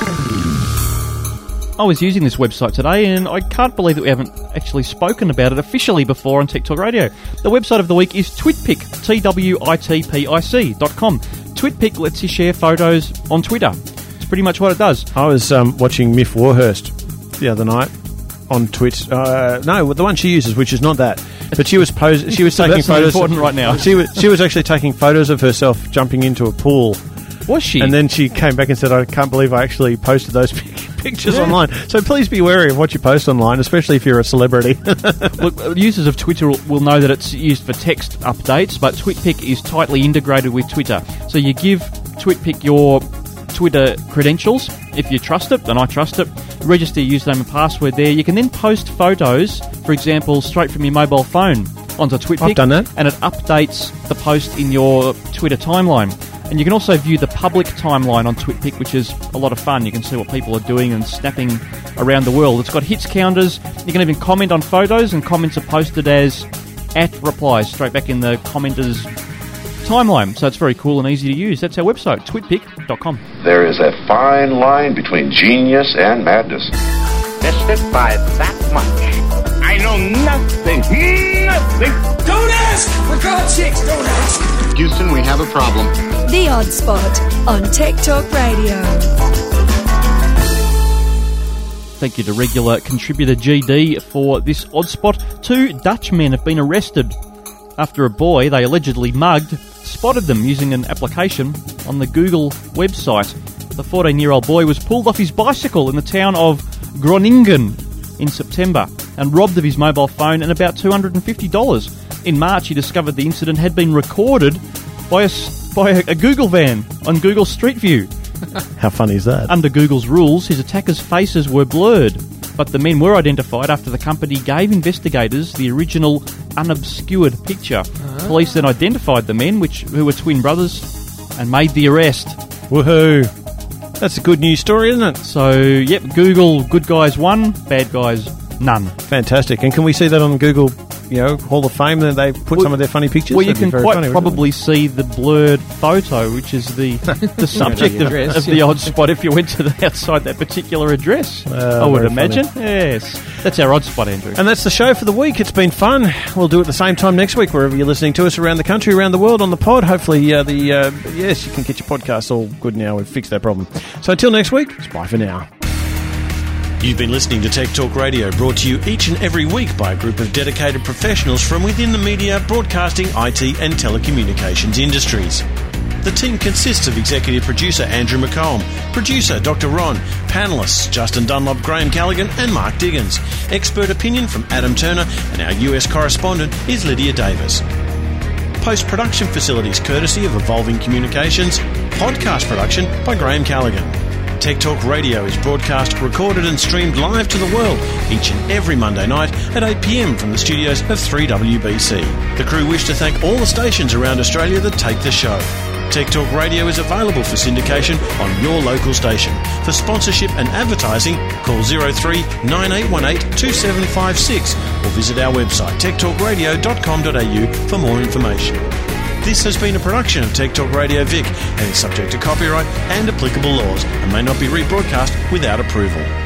I was using this website today, and I can't believe that we haven't actually spoken about it officially before on Tech Talk Radio. The website of the week is TwitPic, TWITPIC.com. TwitPic lets you share photos on Twitter. It's pretty much what it does. I was watching Miff Warhurst the other night on Twitch. No, the one she uses, which is not that. But she was She was taking photos. Important right now. She was actually taking photos of herself jumping into a pool. Was she? And then she came back and said, "I can't believe I actually posted those pictures online." So please be wary of what you post online, especially if you're a celebrity. Look, users of Twitter will know that it's used for text updates, but TwitPic is tightly integrated with Twitter. So you give TwitPic your Twitter credentials, if you trust it, and I trust it. Register your username and password there. You can then post photos, for example, straight from your mobile phone onto TwitPic. I've done that. And it updates the post in your Twitter timeline. And you can also view the public timeline on TwitPic, which is a lot of fun. You can see what people are doing and snapping around the world. It's got hits counters. You can even comment on photos, and comments are posted as @replies straight back in the commenters' timeline. So it's very cool and easy to use. That's our website, twitpic.com. There is a fine line between genius and madness. Missed it by that much. I know nothing. Don't ask! For God's sakes, don't ask! Houston, we have a problem. The Odd Spot on Tech Talk Radio. Thank you to regular contributor GD for this Odd Spot. 2 Dutch men have been arrested after a boy they allegedly mugged spotted them using an application on the Google website. The 14-year-old boy was pulled off his bicycle in the town of Groningen in September and robbed of his mobile phone and about $250. In March, he discovered the incident had been recorded by a Google van on Google Street View. How funny is that? Under Google's rules, his attackers' faces were blurred, but the men were identified after the company gave investigators the original unobscured picture. Police then identified the men, who were twin brothers, and made the arrest. Woohoo! That's a good news story, isn't it? So, yep, Google, good guys 1, bad guys none. Fantastic. And can we see that on Google, Hall of Fame, that they put some of their funny pictures? Well, you can quite probably see the blurred photo, which is the subject of the Odd Spot if you went to outside that particular address, I would imagine. Funny. Yes. That's our Odd Spot, Andrew. And that's the show for the week. It's been fun. We'll do it at the same time next week, wherever you're listening to us around the country, around the world, on the pod. Hopefully, yes, you can get your podcasts all good now. We've fixed that problem. So until next week, it's bye for now. You've been listening to Tech Talk Radio, brought to you each and every week by a group of dedicated professionals from within the media, broadcasting, IT and telecommunications industries. The team consists of executive producer Andrew McComb, producer Dr. Ron, panellists Justin Dunlop, Graham Callaghan and Mark Diggins. Expert opinion from Adam Turner, and our US correspondent is Lydia Davis. Post-production facilities courtesy of Evolving Communications. Podcast production by Graham Callaghan. Tech Talk Radio is broadcast, recorded and streamed live to the world each and every Monday night at 8 p.m. from the studios of 3WBC. The crew wish to thank all the stations around Australia that take the show. Tech Talk Radio is available for syndication on your local station. For sponsorship and advertising, call 03 9818 2756 or visit our website techtalkradio.com.au for more information. This has been a production of Tech Talk Radio Vic and is subject to copyright and applicable laws and may not be rebroadcast without approval.